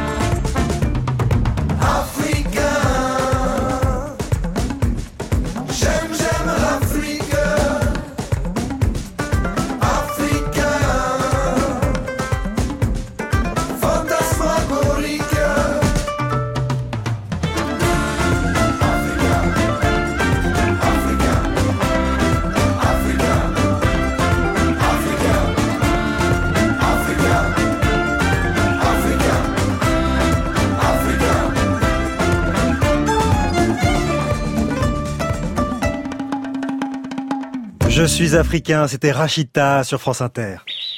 Je suis africain, c'était Rachita sur France Inter.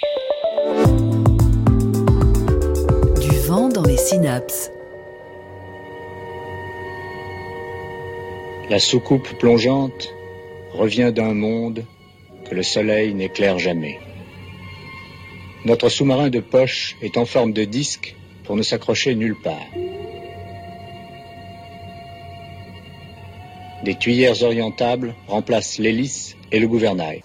Du vent dans les synapses. La soucoupe plongeante revient d'un monde que le soleil n'éclaire jamais. Notre sous-marin de poche est en forme de disque pour ne s'accrocher nulle part. Des tuyères orientables remplacent l'hélice et le gouvernail.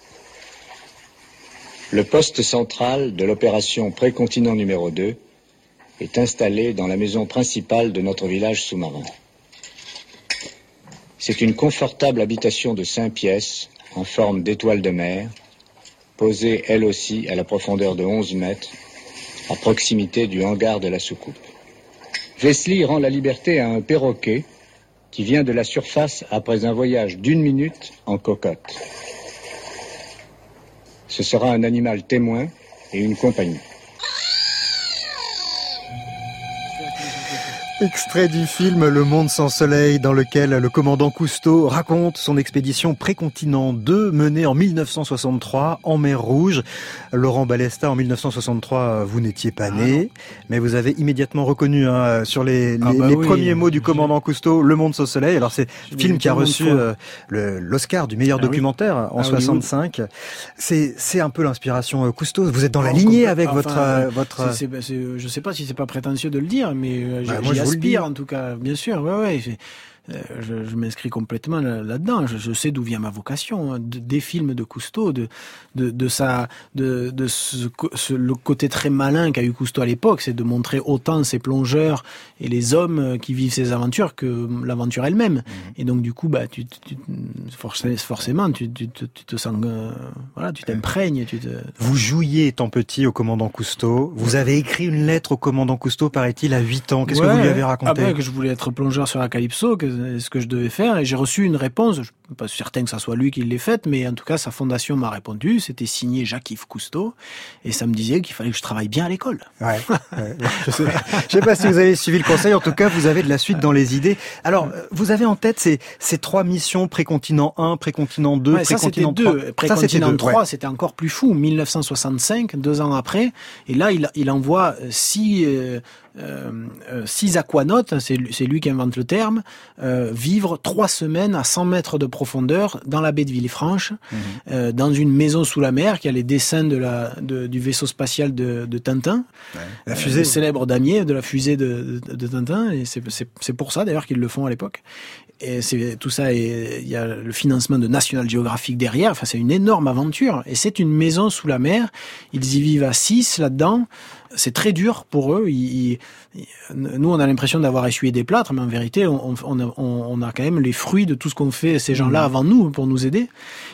Le poste central de l'opération Précontinent numéro deux est installé dans la maison principale de notre village sous-marin. C'est une confortable habitation de cinq pièces en forme d'étoile de mer, posée elle aussi à la profondeur de onze mètres, à proximité du hangar de la soucoupe. Wesley rend la liberté à un perroquet qui vient de la surface après un voyage d'une minute en cocotte. Ce sera un animal témoin et une compagnie. Extrait du film Le Monde sans soleil, dans lequel le commandant Cousteau raconte son expédition Précontinent deux menée en mille neuf cent soixante-trois en mer Rouge. Laurent Balesta, en mille neuf cent soixante-trois, vous n'étiez pas né, ah mais vous avez immédiatement reconnu hein, sur les, les, ah bah les oui, premiers mots du commandant Cousteau, Le Monde sans soleil. Alors c'est un film qui a reçu euh, le, l'Oscar du meilleur ah documentaire oui. en ah soixante-cinq. Oui, oui. C'est, c'est un peu l'inspiration Cousteau. Vous êtes dans la lignée avec enfin, votre... Euh, votre... C'est, c'est, c'est, je sais pas si c'est pas prétentieux de le dire, mais euh, bah, moi, Aspire en tout cas, bien sûr, ouais, ouais. Euh, je, je m'inscris complètement là, là-dedans. Je, je sais d'où vient ma vocation, hein, de, des films de Cousteau, de de, de sa, de, de ce, ce, le côté très malin qu'a eu Cousteau à l'époque, c'est de montrer autant ses plongeurs et les hommes qui vivent ces aventures que l'aventure elle-même. Mmh. Et donc du coup, bah, tu, tu forcément, tu, tu, tu, tu te sens, euh, voilà, tu t'imprègnes. Tu te... Vous jouiez étant petit au commandant Cousteau. Vous avez écrit une lettre au commandant Cousteau, paraît-il, à huit ans. Qu'est-ce ouais, que vous lui avez raconté? Ah ben, que je voulais être plongeur sur la Calypso, que ce que je devais faire, et j'ai reçu une réponse. Je suis pas certain que ça soit lui qui l'ait faite, mais en tout cas sa fondation m'a répondu. C'était signé Jacques-Yves Cousteau, et ça me disait qu'il fallait que je travaille bien à l'école. Ouais. ouais je sais, je sais pas si vous avez suivi le conseil. En tout cas, vous avez de la suite dans les idées. Alors, vous avez en tête ces ces trois missions: Précontinent un, Précontinent deux, ouais, Précontinent trois. Deux. Précontinent trois, ouais. C'était encore plus fou. mille neuf cent soixante-cinq, deux ans après, et là il il envoie six euh, Euh, euh, six aquanautes, c'est, c'est lui qui invente le terme, euh, vivre trois semaines à cent mètres de profondeur dans la baie de Villefranche, mmh. euh, dans une maison sous la mer qui a les dessins de la, de, du vaisseau spatial de, de Tintin, ouais. la fusée, euh, le célèbre damier de la fusée de, de, de Tintin, et c'est, c'est, c'est pour ça d'ailleurs qu'ils le font à l'époque. Et c'est tout ça, et il y a le financement de National Geographic derrière. Enfin, c'est une énorme aventure, et c'est une maison sous la mer. Ils y vivent à six là-dedans. C'est très dur pour eux. Ils, ils, nous, on a l'impression d'avoir essuyé des plâtres, mais en vérité, on, on, on, on a quand même les fruits de tout ce qu'ont fait ces gens-là avant nous pour nous aider.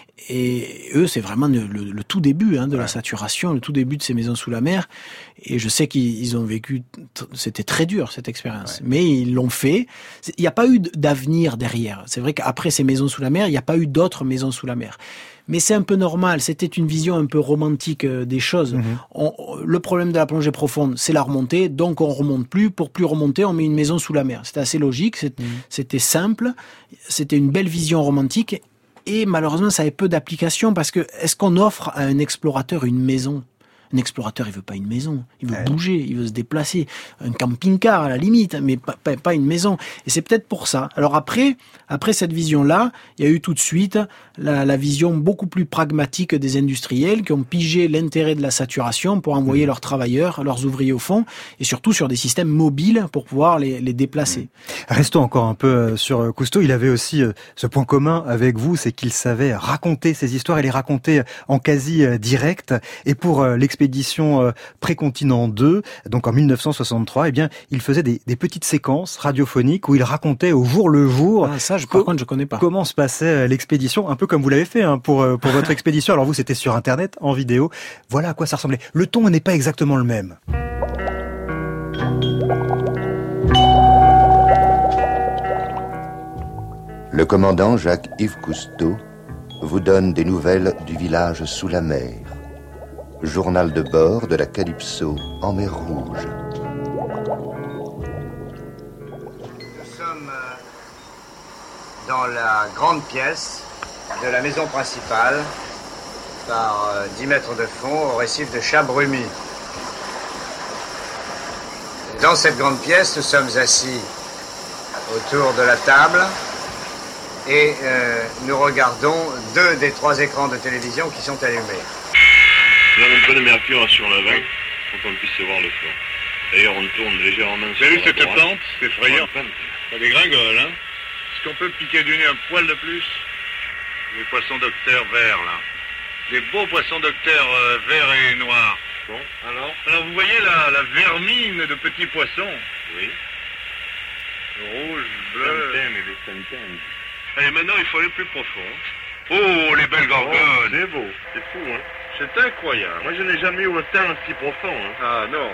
Et eux, c'est vraiment le, le, le tout début hein, de ouais. la saturation, le tout début de ces maisons sous la mer. Et je sais qu'ils ont vécu, c'était très dur cette expérience, ouais. mais ils l'ont fait. Il n'y a pas eu d'avenir derrière. C'est vrai qu'après ces maisons sous la mer, il n'y a pas eu d'autres maisons sous la mer. Mais c'est un peu normal, c'était une vision un peu romantique des choses. Mmh. On, le problème de la plongée profonde, c'est la remontée, donc on remonte plus. Pour plus remonter, on met une maison sous la mer. C'était assez logique, c'est, mmh. c'était simple, c'était une belle vision romantique, et malheureusement ça avait peu d'application, parce que est-ce qu'on offre à un explorateur une maison ? Un explorateur, il veut pas une maison, il veut ouais. bouger, il veut se déplacer, un camping-car à la limite, mais pas, pas, pas une maison. Et c'est peut-être pour ça. Alors après, après cette vision-là, il y a eu tout de suite la, la vision beaucoup plus pragmatique des industriels qui ont pigé l'intérêt de la saturation pour envoyer mmh. leurs travailleurs, leurs ouvriers au fond, et surtout sur des systèmes mobiles pour pouvoir les, les déplacer. Mmh. Restons encore un peu sur Cousteau. Il avait aussi ce point commun avec vous, c'est qu'il savait raconter ses histoires et les raconter en quasi direct. Et pour l'expédition Édition Précontinent deux, donc en mille neuf cent soixante-trois, eh bien, il faisait des, des petites séquences radiophoniques où il racontait au jour le jour. Ah, ça, je, par co- contre, je connais pas. Comment se passait l'expédition, un peu comme vous l'avez fait hein, pour pour votre expédition. Alors vous, c'était sur Internet, en vidéo. Voilà à quoi ça ressemblait. Le ton n'est pas exactement le même. Le commandant Jacques-Yves Cousteau vous donne des nouvelles du village sous la mer. Journal de bord de la Calypso en mer Rouge. Nous sommes dans la grande pièce de la maison principale, par dix mètres de fond, au récif de Chat-Brumi. Dans cette grande pièce, nous sommes assis autour de la table, et euh, nous regardons deux des trois écrans de télévision qui sont allumés. Nous avons un peu de mercure sur le vent pour qu'on puisse voir le fond. D'ailleurs, on tourne légèrement sur Salut, la cette droite. pente, c'est effrayant. Ça dégringole, hein? Est-ce qu'on peut piquer du nez un poil de plus? Les poissons docteurs verts, là. Des beaux poissons docteurs euh, verts et noirs. Bon, alors? Alors, vous voyez la, la vermine de petits poissons? Oui. Rouge, bleu... Centaines et des centaines. Allez, maintenant, il faut aller plus profond. Oh, les belles gorgones! C'est beau, c'est fou, hein? C'est incroyable. Moi, je n'ai jamais eu autant si profond, hein? Ah, non.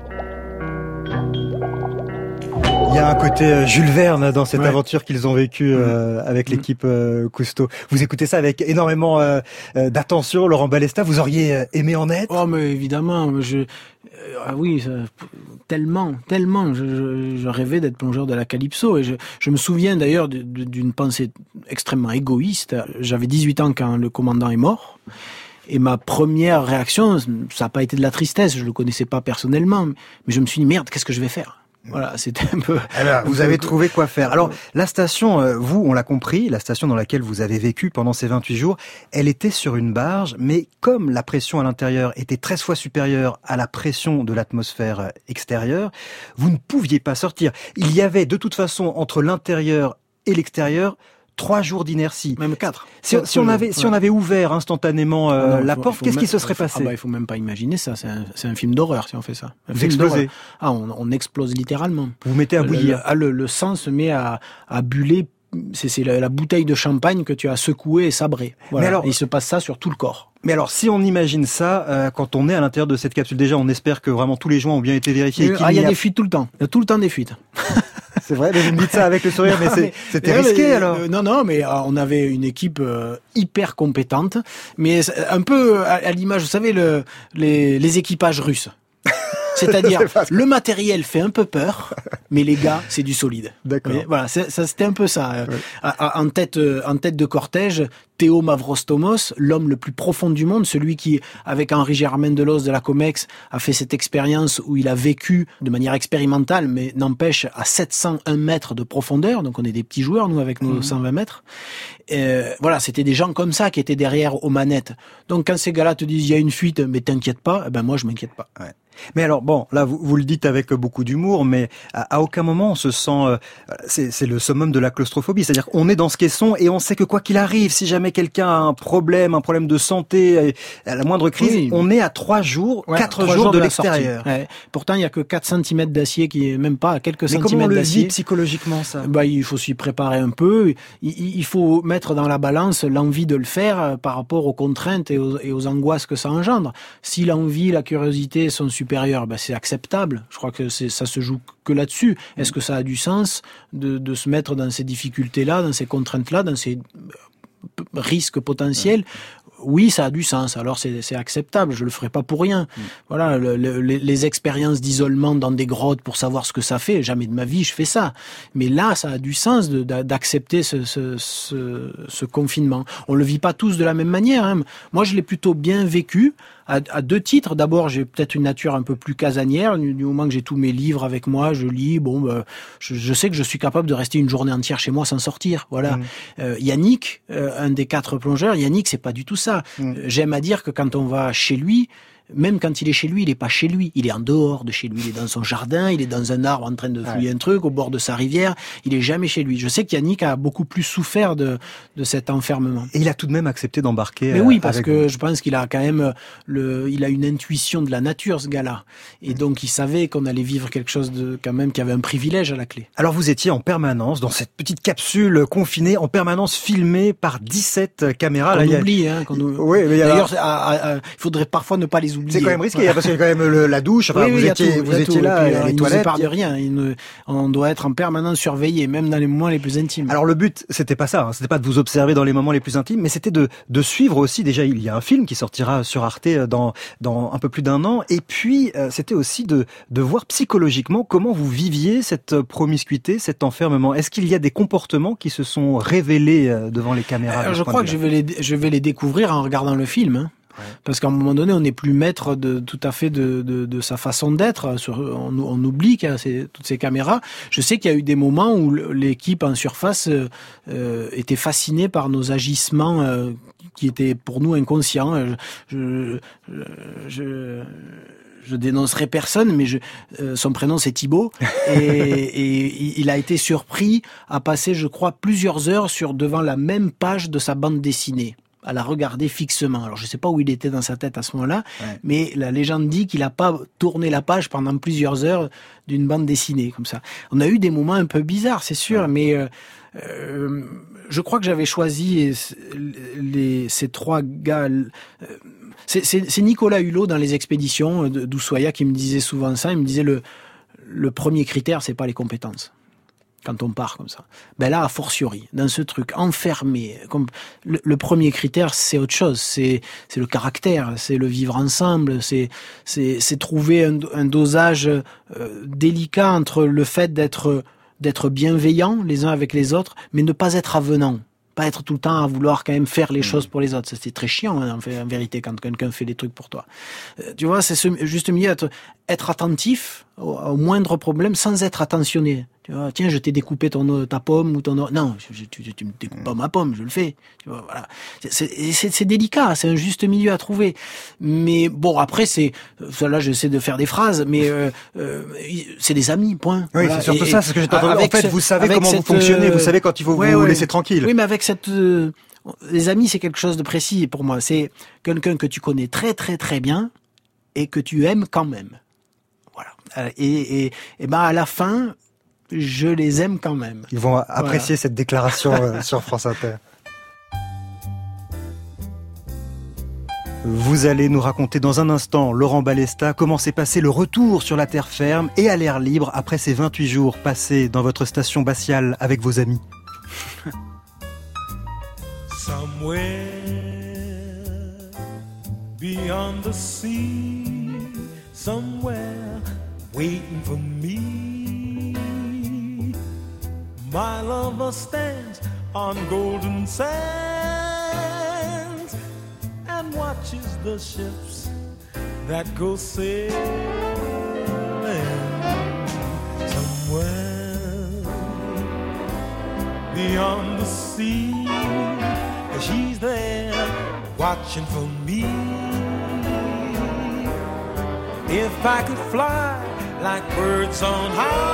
Il y a un côté euh, Jules Verne dans cette ouais. aventure qu'ils ont vécue euh, avec mmh. l'équipe euh, Cousteau. Vous écoutez ça avec énormément euh, euh, d'attention, Laurent Balesta. Vous auriez euh, aimé en être? Oh, mais évidemment, je... Ah oui, ça, tellement, tellement. Je, je, je rêvais d'être plongeur de la Calypso et je, je me souviens d'ailleurs d'une pensée extrêmement égoïste. J'avais dix-huit ans quand le commandant est mort. Et ma première réaction, ça n'a pas été de la tristesse, je le connaissais pas personnellement, mais je me suis dit merde, qu'est-ce que je vais faire? Voilà, c'était un peu... Alors, vous avez trouvé quoi faire. Alors, la station, vous, on l'a compris, la station dans laquelle vous avez vécu pendant ces vingt-huit jours, elle était sur une barge, mais comme la pression à l'intérieur était treize fois supérieure à la pression de l'atmosphère extérieure, vous ne pouviez pas sortir. Il y avait de toute façon, entre l'intérieur et l'extérieur, trois jours d'inertie. Même quatre. Si, si on avait, si ouais. on avait ouvert instantanément euh, ah non, la faut, porte, qu'est-ce qui se serait faut, passé? Ah bah, il faut même pas imaginer ça. C'est un, c'est un film d'horreur si on fait ça. Un Vous explosez. Ah, on, on explose littéralement. Vous mettez à bouillir. Le, le, le sang se met à, à buller. C'est, c'est la, la bouteille de champagne que tu as secouée et sabrée. Voilà. Mais alors, et il se passe ça sur tout le corps. Mais alors, si on imagine ça, euh, quand on est à l'intérieur de cette capsule, déjà, on espère que vraiment tous les joints ont bien été vérifiés. Ah, il y a, a des fuites tout le temps. Il y a tout le temps des fuites. C'est vrai, mais vous me dites ça avec le sourire, mais, mais c'était mais risqué mais, alors. Euh, non, non, mais euh, on avait une équipe euh, hyper compétente, mais un peu à, à l'image, vous savez, le, les, les équipages russes. C'est-à-dire, le matériel fait un peu peur, mais les gars, c'est du solide. D'accord. Mais, voilà, ça, c'était un peu ça. Ouais. En tête, en tête de cortège, Théo Mavrostomos, l'homme le plus profond du monde, celui qui, avec Henri Germain Delos de la Comex, a fait cette expérience où il a vécu de manière expérimentale, mais n'empêche à sept cent un mètres de profondeur. Donc on est des petits joueurs, nous, avec nos mmh. cent vingt mètres. Euh, voilà, c'était des gens comme ça qui étaient derrière aux manettes. Donc quand ces gars-là te disent il y a une fuite, mais t'inquiète pas, eh ben moi je m'inquiète pas. Ouais. Mais alors bon, là vous, vous le dites avec beaucoup d'humour, mais à, à aucun moment on se sent, euh, c'est, c'est le summum de la claustrophobie, c'est-à-dire qu'on est dans ce caisson et on sait que quoi qu'il arrive, si jamais quelqu'un a un problème, un problème de santé, à la moindre crise, oui. on est à trois jours, ouais, quatre jours, jours de, de l'extérieur. Ouais. Pourtant il y a que quatre centimètres d'acier, qui est même pas à quelques mais centimètres d'acier. Mais comment on le vit psychologiquement ça? Bah il faut s'y préparer un peu, il, il faut mettre dans la balance l'envie de le faire par rapport aux contraintes et aux, et aux angoisses que ça engendre. Si l'envie, la curiosité sont supérieures, bah c'est acceptable. Je crois que c'est, ça se joue que là-dessus. Est-ce que ça a du sens de, de se mettre dans ces difficultés-là, dans ces contraintes-là, dans ces risques potentiels? Oui, ça a du sens. Alors c'est, c'est acceptable. Je le ferai pas pour rien. Mmh. Voilà, le, le, les, les expériences d'isolement dans des grottes pour savoir ce que ça fait. Jamais de ma vie je fais ça. Mais là, ça a du sens de, d'accepter ce, ce, ce, ce confinement. On le vit pas tous de la même manière. Hein. Moi, je l'ai plutôt bien vécu. À, à deux titres. D'abord, j'ai peut-être une nature un peu plus casanière. Du, du moment que j'ai tous mes livres avec moi, je lis. Bon, bah, je, je sais que je suis capable de rester une journée entière chez moi sans sortir. Voilà. Mmh. Euh, Yannick, euh, un des quatre plongeurs, Yannick, c'est pas du tout ça. Mmh. Euh, j'aime à dire que quand on va chez lui, même quand il est chez lui, il est pas chez lui. Il est en dehors de chez lui. Il est dans son jardin, il est dans un arbre en train de fouiller ouais. un truc, au bord de sa rivière. Il est jamais chez lui. Je sais qu'Yannick a beaucoup plus souffert de, de cet enfermement. Et il a tout de même accepté d'embarquer. Mais oui, parce avec que vous. je pense qu'il a quand même le, il a une intuition de la nature, ce gars-là. Et donc, il savait qu'on allait vivre quelque chose de, quand même, qui avait un privilège à la clé. Alors, vous étiez en permanence dans cette petite capsule confinée, en permanence filmée par dix-sept caméras. Qu'on Là, oublie, a... hein. Qu'on ou... Oui, mais d'ailleurs, il faudrait parfois ne pas les oublier. C'est quand même risqué. Parce qu'il y a quand même le, la douche, enfin, oui, vous, oui, étiez, tout, vous étiez là, puis, les il toilettes. Il ne sépare de rien, il ne, on doit être en permanence surveillé, même dans les moments les plus intimes. Alors le but, c'était pas ça, hein, c'était pas de vous observer dans les moments les plus intimes, mais c'était de, de suivre aussi, déjà il y a un film qui sortira sur Arte dans, dans un peu plus d'un an, et puis euh, c'était aussi de, de voir psychologiquement comment vous viviez cette promiscuité, cet enfermement. Est-ce qu'il y a des comportements qui se sont révélés devant les caméras? Alors, je crois que je vais, les, je vais les découvrir en regardant le film, hein. Ouais. Parce qu'à un moment donné, on n'est plus maître de tout à fait de, de, de sa façon d'être. Sur, on, on oublie qu'il y a ces, toutes ces caméras. Je sais qu'il y a eu des moments où l'équipe en surface euh, était fascinée par nos agissements euh, qui étaient pour nous inconscients. Je, je, je, je dénoncerai personne, mais je, euh, son prénom c'est Thibaut, et, et il a été surpris à passer, je crois, plusieurs heures sur devant la même page de sa bande dessinée, à la regarder fixement. Alors je sais pas où il était dans sa tête à ce moment-là, ouais. mais la légende dit qu'il a pas tourné la page pendant plusieurs heures d'une bande dessinée comme ça. On a eu des moments un peu bizarres, c'est sûr, ouais. mais euh, euh, je crois que j'avais choisi les, les, ces trois gars. Euh, c'est, c'est, c'est Nicolas Hulot dans les expéditions d'Ushuaïa qui me disait souvent ça. Il me disait le le premier critère, c'est pas les compétences. Quand on part comme ça, ben là, a fortiori, dans ce truc enfermé, comme le, le premier critère, c'est autre chose. C'est c'est le caractère, c'est le vivre ensemble, c'est c'est c'est trouver un, un dosage euh, délicat entre le fait d'être d'être bienveillant les uns avec les autres, mais ne pas être avenant. Pas être tout le temps à vouloir quand même faire les choses pour les autres. C'est très chiant, hein, en, fait, en vérité, quand quelqu'un fait des trucs pour toi. Euh, tu vois, c'est ce juste milieu, être, être attentif au, au moindre problème sans être attentionné. Tu vois, tiens, je t'ai découpé ton, ta pomme ou ton... Non, je, tu, tu me découpes pas ma pomme, je le fais. Tu vois, voilà. C'est, c'est, c'est délicat, c'est un juste milieu à trouver. Mais bon, après, c'est... Là, j'essaie de faire des phrases, mais euh, euh, c'est des amis, point. Oui, voilà. c'est surtout et, ça, c'est ce que j'ai entendu. En fait, ce, vous savez comment cette, vous fonctionnez, vous savez quand il faut ouais, vous ouais. laisser tranquille. Oui, mais avec cette... Euh, les amis, c'est quelque chose de précis pour moi. C'est quelqu'un que tu connais très, très, très bien et que tu aimes quand même. Voilà. Et, et, et ben à la fin... je les aime quand même. Ils vont apprécier voilà. cette déclaration euh, sur France Inter. Vous allez nous raconter dans un instant, Laurent Balesta, comment s'est passé le retour sur la terre ferme et à l'air libre après ces vingt-huit jours passés dans votre station spatiale avec vos amis. Somewhere beyond the sea, somewhere waiting for me. My lover stands on golden sands and watches the ships that go sailing. Somewhere beyond the sea, she's there watching for me. If I could fly like birds on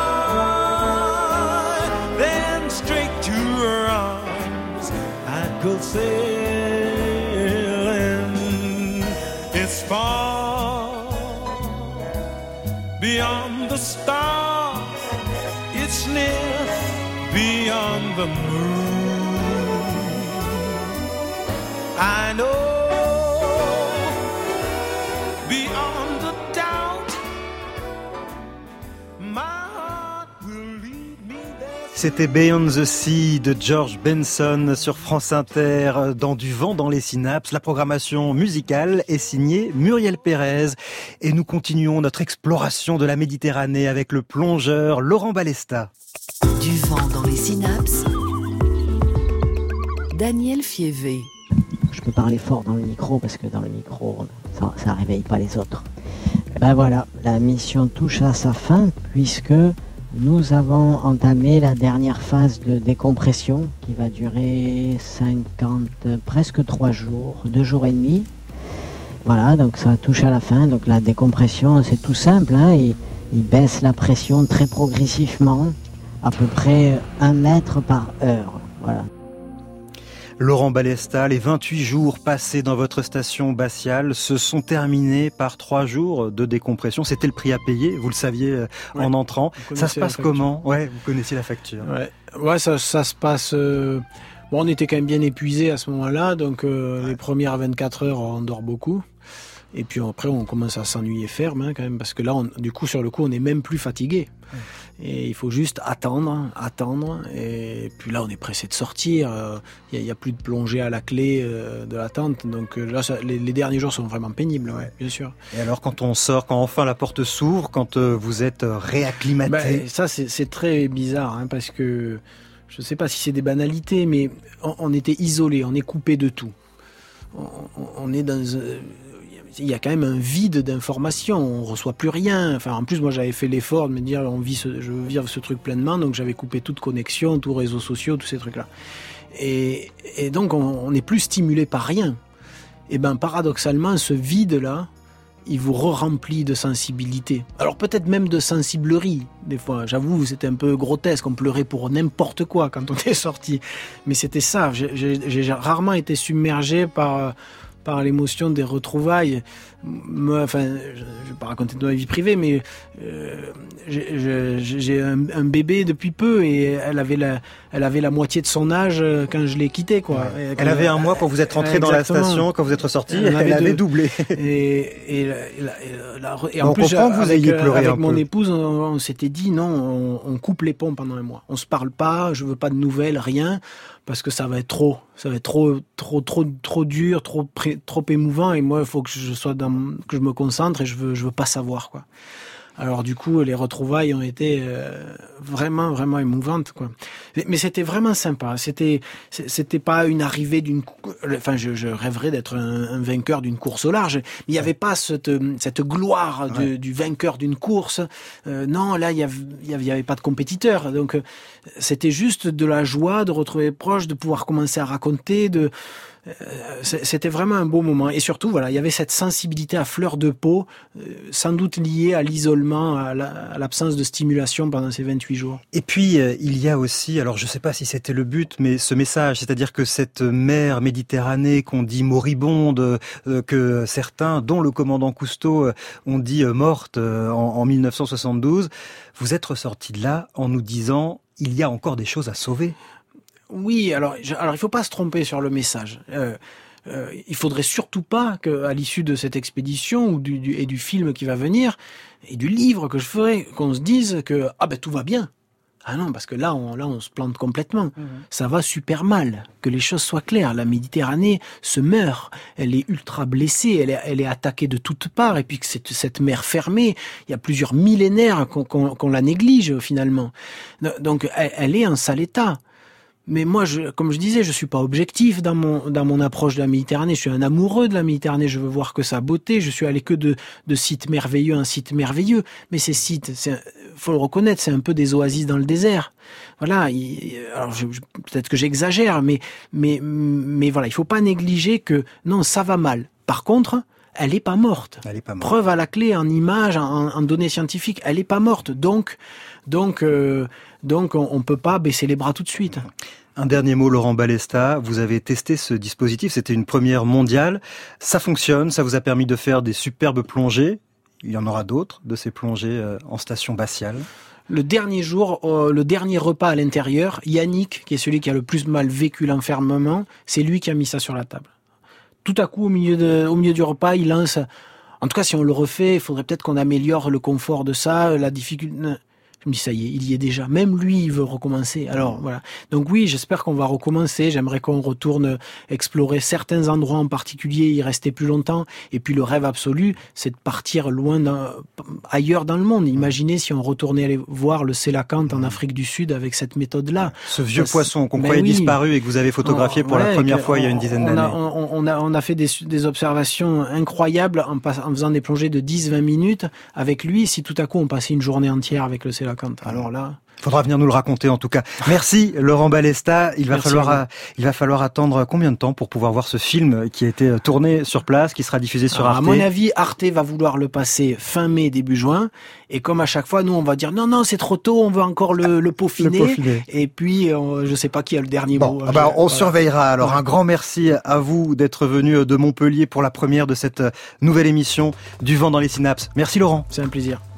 high, then straight to her arms I'd go sailing. It's far beyond the stars, it's near beyond the moon. I know beyond the doubt my heart will lead me there. C'était Beyond the Sea de George Benson sur France Inter, dans Du vent dans les synapses. La programmation musicale est signée Muriel Pérez. Et nous continuons notre exploration de la Méditerranée avec le plongeur Laurent Balesta. Du vent dans les synapses, Daniel Fievé. Je peux parler fort dans le micro parce que dans le micro, ça, ça réveille pas les autres. Ben voilà, la mission touche à sa fin puisque nous avons entamé la dernière phase de décompression qui va durer cinquante, presque trois jours, deux jours et demi. Voilà, donc ça touche à la fin. Donc la décompression, c'est tout simple, hein, il, il baisse la pression très progressivement, à peu près un mètre par heure. Voilà. Laurent Balesta, les vingt-huit jours passés dans votre station spatiale se sont terminés par trois jours de décompression. C'était le prix à payer, vous le saviez ouais, en entrant. Ça se passe comment ? Ouais, vous connaissiez la facture. Ouais, ouais ça, ça se passe... Euh... Bon, on était quand même bien épuisés à ce moment-là, donc euh, ouais. les premières vingt-quatre heures, on dort beaucoup. Et puis après, on commence à s'ennuyer ferme, hein, quand même, parce que là, on, du coup, sur le coup, on n'est même plus fatigué. Ouais. Et il faut juste attendre, attendre. Et puis là, on est pressé de sortir. Il n'y a, a plus de plongée à la clé euh, de l'attente. Donc là, ça, les, les derniers jours sont vraiment pénibles, ouais, bien sûr. Et alors, quand on sort, quand enfin la porte s'ouvre, quand euh, vous êtes réacclimaté ben, ça, c'est, c'est très bizarre, hein, parce que je ne sais pas si c'est des banalités, mais on, on était isolés, on est coupé de tout. on, on est dans il y a quand même un vide d'informations, on reçoit plus rien. Enfin, en plus, moi, j'avais fait l'effort de me dire, on vit ce, je veux vivre ce truc pleinement, donc j'avais coupé toute connexion, tous réseaux sociaux, tous ces trucs-là. Et, et donc, on n'est plus stimulé par rien. Et ben, paradoxalement, ce vide-là, il vous re-remplit de sensibilité. Alors peut-être même de sensiblerie, des fois. J'avoue, c'était un peu grotesque, on pleurait pour n'importe quoi quand on est sorti. Mais c'était ça, j'ai, j'ai, j'ai rarement été submergé par... par l'émotion des retrouvailles. Moi, enfin, je ne vais pas raconter de ma vie privée, mais euh, j'ai, j'ai un, un bébé depuis peu et elle avait la, elle avait la moitié de son âge quand je l'ai quittée, quoi. Ouais. Elle avait un mois quand vous êtes rentré dans la station, quand vous êtes ressorti, elle, elle avait doublé. Et, et, et, la, la, et en on plus, comprend que vous ayez pleuré avec un mon peu. épouse, on, on s'était dit non, on, on coupe les ponts pendant un mois. On se parle pas, je veux pas de nouvelles, rien. Parce que ça va être trop, ça va être trop, trop, trop, trop dur, trop, trop émouvant. Et moi, il faut que je sois dans, que je me concentre et je veux, je veux pas savoir, quoi. Alors du coup, les retrouvailles ont été euh, vraiment, vraiment émouvantes, quoi. Mais c'était vraiment sympa. C'était, c'était pas une arrivée d'une. Enfin, je, je rêverais d'être un, un vainqueur d'une course au large. Mais il y avait pas cette, cette gloire de, ouais. du vainqueur d'une course. Euh, non, là, il y avait, il y avait pas de compétiteur. Donc, c'était juste de la joie de retrouver les proches, de pouvoir commencer à raconter, de. C'était vraiment un beau moment. Et surtout, voilà, il y avait cette sensibilité à fleur de peau, sans doute liée à l'isolement, à l'absence de stimulation pendant ces vingt-huit jours. Et puis, il y a aussi, alors je ne sais pas si c'était le but, mais ce message, c'est-à-dire que cette mer Méditerranée qu'on dit moribonde, que certains, dont le commandant Cousteau, ont dit morte en mille neuf cent soixante-douze, vous êtes ressortis de là en nous disant, il y a encore des choses à sauver. Oui, alors, je, alors il faut pas se tromper sur le message. Euh, euh, il faudrait surtout pas qu'à l'issue de cette expédition ou du, du, et du film qui va venir et du livre que je ferai, qu'on se dise que ah ben tout va bien. Ah non, parce que là, on, là, on se plante complètement. Mmh. Ça va super mal. Que les choses soient claires. La Méditerranée se meurt. Elle est ultra blessée. Elle est, elle est attaquée de toutes parts. Et puis que cette, cette mer fermée, il y a plusieurs millénaires qu'on, qu'on, qu'on la néglige finalement. Donc, elle, elle est en sale état. Mais moi, je, comme je disais, je suis pas objectif dans mon dans mon approche de la Méditerranée. Je suis un amoureux de la Méditerranée. Je veux voir que sa beauté. Je suis allé que de de sites merveilleux en sites merveilleux. Mais ces sites, c'est, faut le reconnaître, c'est un peu des oasis dans le désert. Voilà. Il, alors je, je, peut-être que j'exagère, mais mais mais voilà, il faut pas négliger que non, ça va mal. Par contre, elle est pas morte. Elle est pas morte. Preuve à la clé, en images, en, en données scientifiques, elle est pas morte. Donc donc euh, donc on, on peut pas baisser les bras tout de suite. Un dernier mot, Laurent Balesta. Vous avez testé ce dispositif, c'était une première mondiale. Ça fonctionne, ça vous a permis de faire des superbes plongées. Il y en aura d'autres, de ces plongées en station spatiale. Le dernier jour, euh, le dernier repas à l'intérieur, Yannick, qui est celui qui a le plus mal vécu l'enfermement, c'est lui qui a mis ça sur la table. Tout à coup, au milieu, de, au milieu du repas, il lance... En tout cas, si on le refait, il faudrait peut-être qu'on améliore le confort de ça, la difficulté... Je me dis, ça y est, il y est déjà. Même lui, il veut recommencer. Alors, voilà. Donc oui, j'espère qu'on va recommencer. J'aimerais qu'on retourne explorer certains endroits en particulier, y rester plus longtemps. Et puis, le rêve absolu, c'est de partir loin, dans, ailleurs dans le monde. Imaginez si on retournait aller voir le sélacanthe en Afrique du Sud avec cette méthode-là. Ce vieux ça, poisson qu'on croyait oui. disparu et que vous avez photographié pour ouais, la première fois on, il y a une dizaine on d'années. A, on, on, a, on a fait des, des observations incroyables en, pass, en faisant des plongées de dix à vingt minutes avec lui. Si tout à coup, on passait une journée entière avec le sélacanthe. Alors là, faudra venir nous le raconter en tout cas. Merci Laurent Balesta. Il va Merci falloir, il va falloir attendre combien de temps pour pouvoir voir ce film qui a été tourné sur place, qui sera diffusé sur Alors, Arte? À mon avis, Arte va vouloir le passer fin mai, début juin. Et comme à chaque fois, nous, on va dire non, non, c'est trop tôt, on veut encore le, le peaufiner. Le peaufiner. Et puis, on, je sais pas qui a le dernier bon, mot. Bah, je, on voilà. surveillera. Alors, ouais. un grand merci à vous d'être venu de Montpellier pour la première de cette nouvelle émission du Vent dans les Synapses. Merci Laurent. C'est un plaisir.